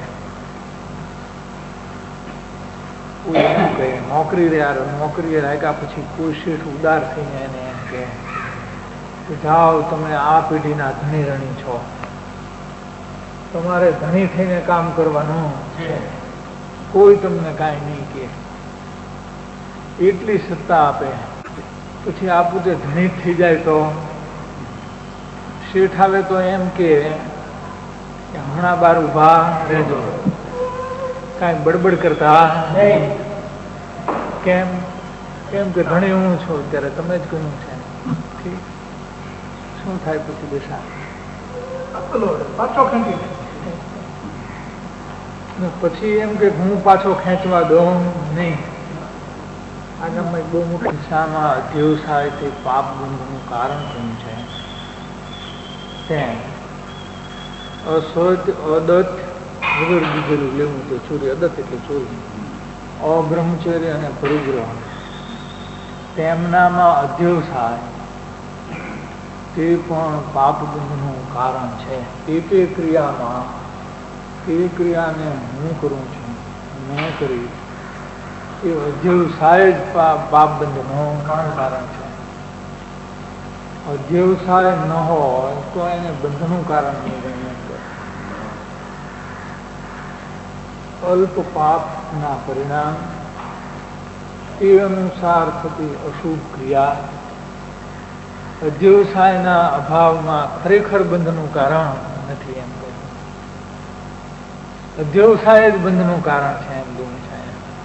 કોઈ એમ કહે નોકરી રાખ્યા પછી કોઈ શેઠ ઉદાર થઈને એને એમ કે જાઓ તમે આ પેઢીના ધણી રણી છો, તમારે ધણી થઈને કામ કરવાનું છે, કોઈ તમને કાંઈ નહીં કે, એટલી સત્તા આપે. પછી આ પોતે ધણી થઈ જાય તો શેઠ આવે તો એમ કે હમણાં બાર ઉભા રહેજો, કાંઈ બડબડ કરતા નહીં. કેમ કે ધણી હું છું, ત્યારે તમે જ કહ્યું છે. ઠીક, શું થાય પછી બેસા પાછો ખેંચી પછી એમ કે હું પાછો ખેંચવા દઉં નહીં. આનામાં બહુ મોટી દિશામાં અધ્યવસાય તે પાપ બંધનું કારણ શું છે? તેમ અસત અદત વગર દીધેલું લેવું તો ચોરી. અદત એટલે ચોરી. અબ્રહ્મચર્ય અને પરિગ્રહ તેમનામાં અધ્યવસાય તે પણ પાપ બંધનું કારણ છે. તે ક્રિયામાં તે ક્રિયાને હું કરું છું, મેં કરી, એ અધ્યવસાય જ પાપ બંધનું કારણ છે. અધ્યવસાય ન હોય તો એને બંધનું કારણ નહીં ગણીએ. અલ્પ પાપના પરિણામ એ અનુસાર થતી અશુભ ક્રિયા અધ્યવસાયના અભાવમાં ખરેખર બંધનું કારણ નથી એમ કહ્યું. અધ્યવસાય જ બંધનું કારણ છે એમ કહ્યું છે.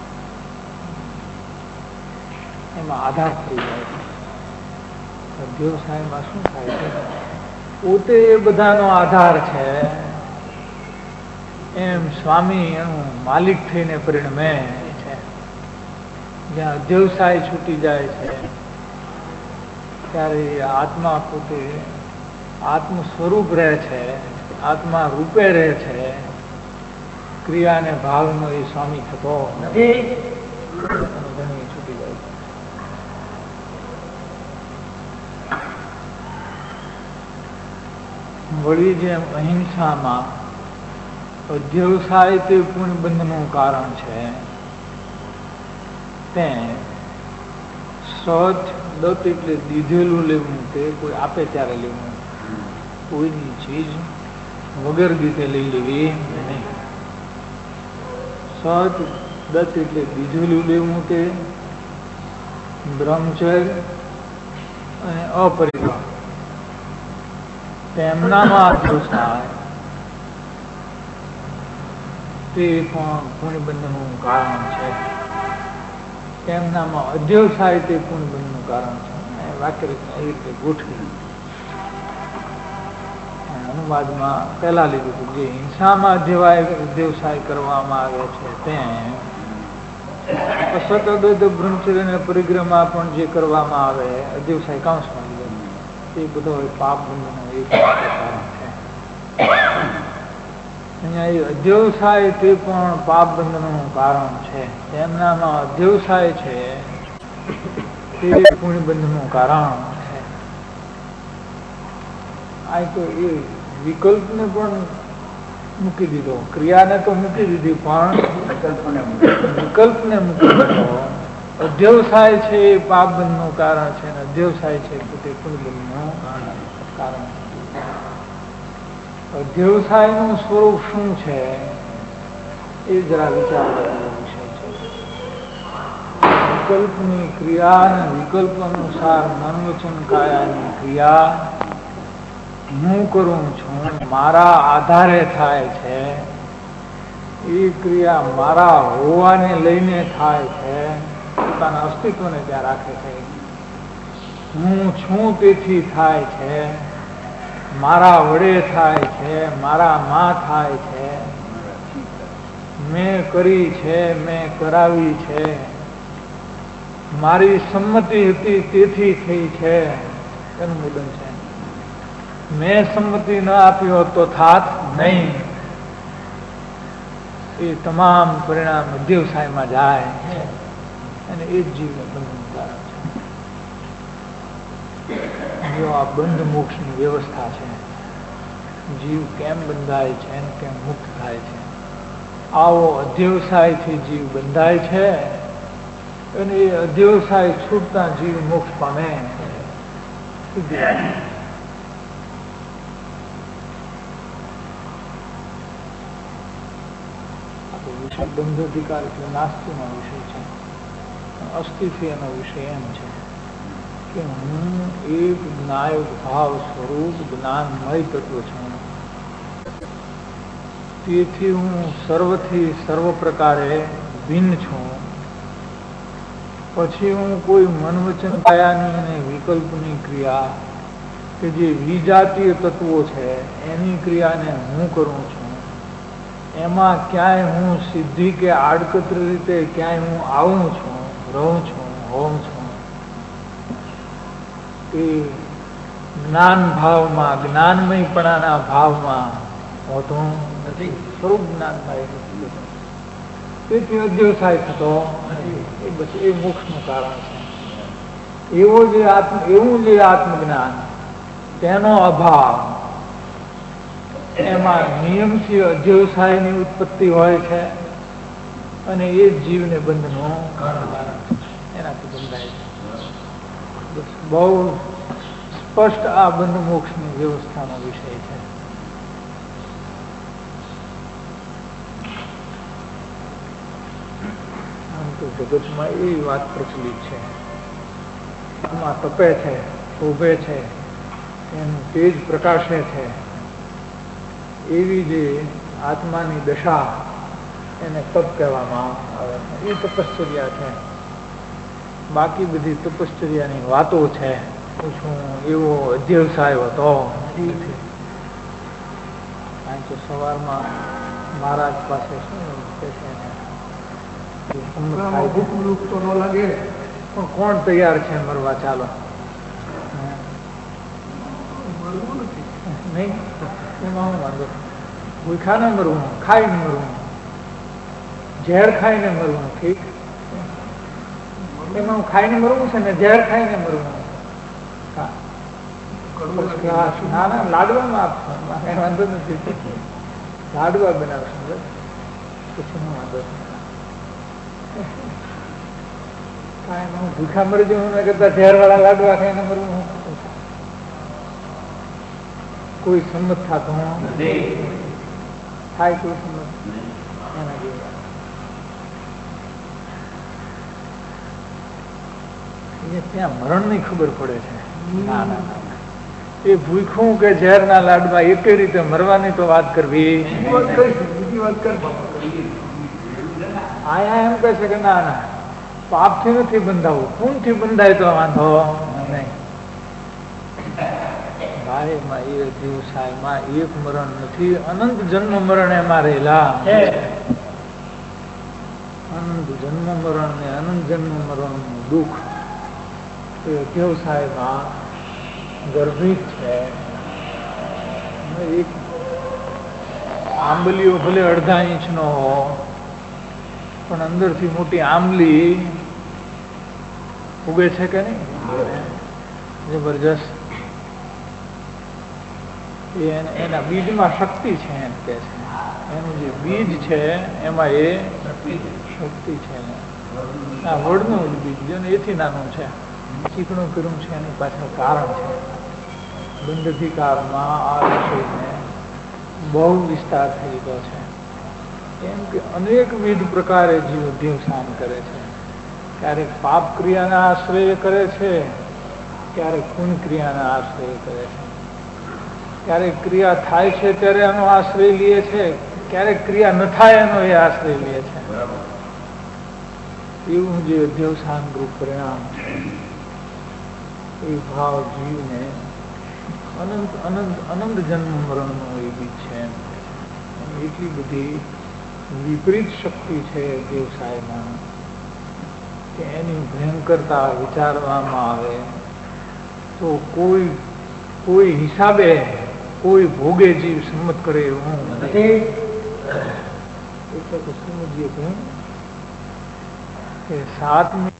એમાં આધાર થઈ જાય છે. અધ્યવસાયમાં શું થાય છે? પોતે એ બધાનો આધાર છે એમ સ્વામી એનું માલિક થઈને પરિણમે છે. જ્યાં અધ્યવસાય છૂટી જાય છે ત્યારે આત્મા પોતે આત્મ સ્વરૂપ રહે છે, આત્મા રૂપે રહે છે. ક્રિયાને ભાવનો એ સ્વામી થતો નથી, છૂટી જાય છે. વળી જેમ અહિંસામાં અધ્યવસાય તે પુણ્ય બંધનું કારણ છે, તે સત દત્ત એટલે દીધેલું લેવું, તે કોઈ આપે ત્યારે લેવું. કોઈની ચીજ વગર દીધે લઈ લેવી નહીં. સત દત્ત એટલે દીધેલું લેવું, તે બ્રહ્મચર્ય અને અપરિગ્રહ તેમનામાં અધ્યવસાય તે પણ પુણ્યબંધનું કારણ છે. તેમનામાં અધ્યવસાય તે પુણ્યબંધનું કારણ છે. વાક્ય રચના એ રીતે ગોઠવી. અનુવાદમાં પહેલા લીધું હતું જે હિંસામાં અધ્યવસાય કરવામાં આવે છે તેમ અસત અદ્વૈત બ્રહ્મચર્ય અને પરિગ્રહમાં પણ જે કરવામાં આવે અધ્યવસાય કાંસમાં લીધો, એ બધો પાપ બંધનો એક કારણ છે. અહીંયા એ અધ્યવસાય તે પણ પાપ બંધનું કારણ છે. તેમનામાં અધ્યવસાય છે તે પુણ્ય બંધનું કારણ છે. આ તો એ વિકલ્પને પણ મૂકી દીધો, ક્રિયાને તો મૂકી દીધી પણ વિકલ્પને મૂકી દીધો. અધ્યવસાય છે એ પાપ બંધનું કારણ છે અને અધ્યવસાય છે પોતે પુણ્ય બંધનું કારણ. અધ્યવસાયનું સ્વરૂપ શું છે એ જરા વિચાર કરવાનો વિષય છે. વિકલ્પની ક્રિયા અને વિકલ્પ અનુસાર મન વચન કાયાની ક્રિયા હું કરું છું, મારા આધારે થાય છે. એ ક્રિયા મારા હોવાને લઈને થાય છે, પોતાના અસ્તિત્વને ત્યાં રાખે છે. હું છું તેથી થાય છે, મારા વડે થાય છે, મારા માં થાય છે, મેં કરી છે, મેં કરાવી છે, મારી સંમતિ હતી તેથી થઈ છે, એનું નિબંધ છે. મેં સંમતિ ન આપી હોત તો થાત નહીં. એ તમામ પરિણામ અધ્યવસાયમાં જાય અને એ જ જીવને બંધન કારણ છે. જો આ બંધ મોક્ષની વ્યવસ્થા છે, જીવ કેમ બંધાય છે અને કેમ મુક્ત થાય છે. આવો અધ્યવસાયથી જીવ બંધાય છે અને એ અધ્યવસાય છૂટતા જીવ મોક્ષ પામે. બંધ અધિકાર એટલે નાસ્તિનો વિષય છે. અસ્થિત્વનો વિષય એમ છે કે હું એક જ્ઞાયક ભાવ સ્વરૂપ જ્ઞાનમય તત્વ છું. તેથી હું સર્વથી સર્વ પ્રકારે ભિન્ન છું. પછી હું કોઈ મન વચન કાયાની અને વિકલ્પની ક્રિયા કે જે વિજાતીય તત્વો છે એની ક્રિયાને હું કરું છું. એમાં ક્યાંય હું સિદ્ધિ કે આડકતરી રીતે ક્યાંય હું આવું છું, રહું છું, હોઉં છું. એ જ્ઞાન ભાવમાં, જ્ઞાનમયપણાના ભાવમાં હોતું નથી. સ્વરૂપ જ્ઞાનમય નથી. તેથી અધ્યવસાય થતો નથી. એ બસ એ મોક્ષનું કારણ છે. એવું જે આત્મજ્ઞાન તેનો અભાવ, એમાં નિયમથી અધ્યવસાયની ઉત્પત્તિ હોય છે અને એ જ જીવને બંધનો એનાથી બંધાય છે. બસ બહુ સ્પષ્ટ આ બંધ મોક્ષની વ્યવસ્થાનો વિષય છે. આમ તો જગતમાં એવી વાત પ્રચલિત છે, આમાં તપે છે, શોભે છે, એનું તેજ પ્રકાશે છે. એવી જે આત્માની દશા એને તપ કહેવામાં આવે છે. એ તપશ્ચર્યા છે. બાકી બધી તપશ્ચર્યાની વાતો છે. શું એવો અધ્યવસાય હતો કારણ કે સવારમાં મહારાજ પાસે શું કે છે તો ન લાગે પણ કોણ તૈયાર છે મરવા? ચાલો નહીં, એમાં હું વાંધો. ભૂખા ને મરવું, ખાઈને મરવું, ઝેર ખાઈને મરવું, ઠીક. એમાં હું ખાઈને મરવું છે ને ઝેર ખાઈને મરવું. ના ના, લાડવામાં આપશો, વાંધો નથી. લાડવા બનાવશો પછી હું વાંધો કાંઈ હું ભૂખા મરી જવું ને કરતા ઝેર વાળા લાડવા ખાઈને મરવું. કોઈ સંમત થતો થાય, કોઈ સંમત એના જેવા. ત્યાં મરણની ખબર પડે છે. ના ના ના, એ ભૂખું કે ઝેરના લાડવા એક રીતે મરવાની તો વાત કરવી. બીજી વાત કર. આયા એમ કહે છે કે ના ના, પાપથી નથી બંધાવું, પૂનથી બંધાય તો વાંધો નહીં. ભાઈમાં એ દિવસાયમાં એક મરણ નથી, અનંત જન્મ મરણ એમાં રહેલા. અનંત જન્મ મરણ ને અનંત જન્મ મરણનું દુઃખ એ વ્યવસાયમાં ગર્ભિત છે. એક આંબલીઓ ભલે અડધા ઇંચનો હો પણ અંદરથી મોટી આંબલી ઉગે છે કે નહીં? જબરજસ્ત. એના બીજમાં શક્તિ છે એમ કે છે. એનું જે બીજ છે એમાં એ શક્તિ છે. આ વડનું જ બીજ જો ને એથી નાનું છે, ચીકણું કર્યું છે, એની પાછળ કારણ છે. બંધધિકારમાં આ વિષયને બહુ વિસ્તાર થઈ ગયો છે. કેમ કે અનેકવિધ પ્રકારે જીવ અધ્યવસાન કરે છે. ક્યારેક પાપ ક્રિયાના આશ્રય કરે છે, ક્યારેક પુણ્ય ક્રિયાના આશ્રય કરે છે. ક્યારેક ક્રિયા થાય છે ત્યારે એનો આશ્રય લે છે, ક્યારેક ક્રિયા ન થાય એનો એ આશ્રય લે છે. એવું જે અધ્યવસાન રૂપ પરિણામ છે એ ભાવ જીવને અનંત અનંત અનંત જન્મ મરણનો એ બી છે. એટલી બધી વિપરીત શક્તિ છે વ્યવસાયમાં કે એની ભયંકરતા વિચારવામાં આવે તો કોઈ હિસાબે કોઈ ભોગે જીવ સંમત કરે એવું નથી. એટલે તો સમજીએ કે 7મી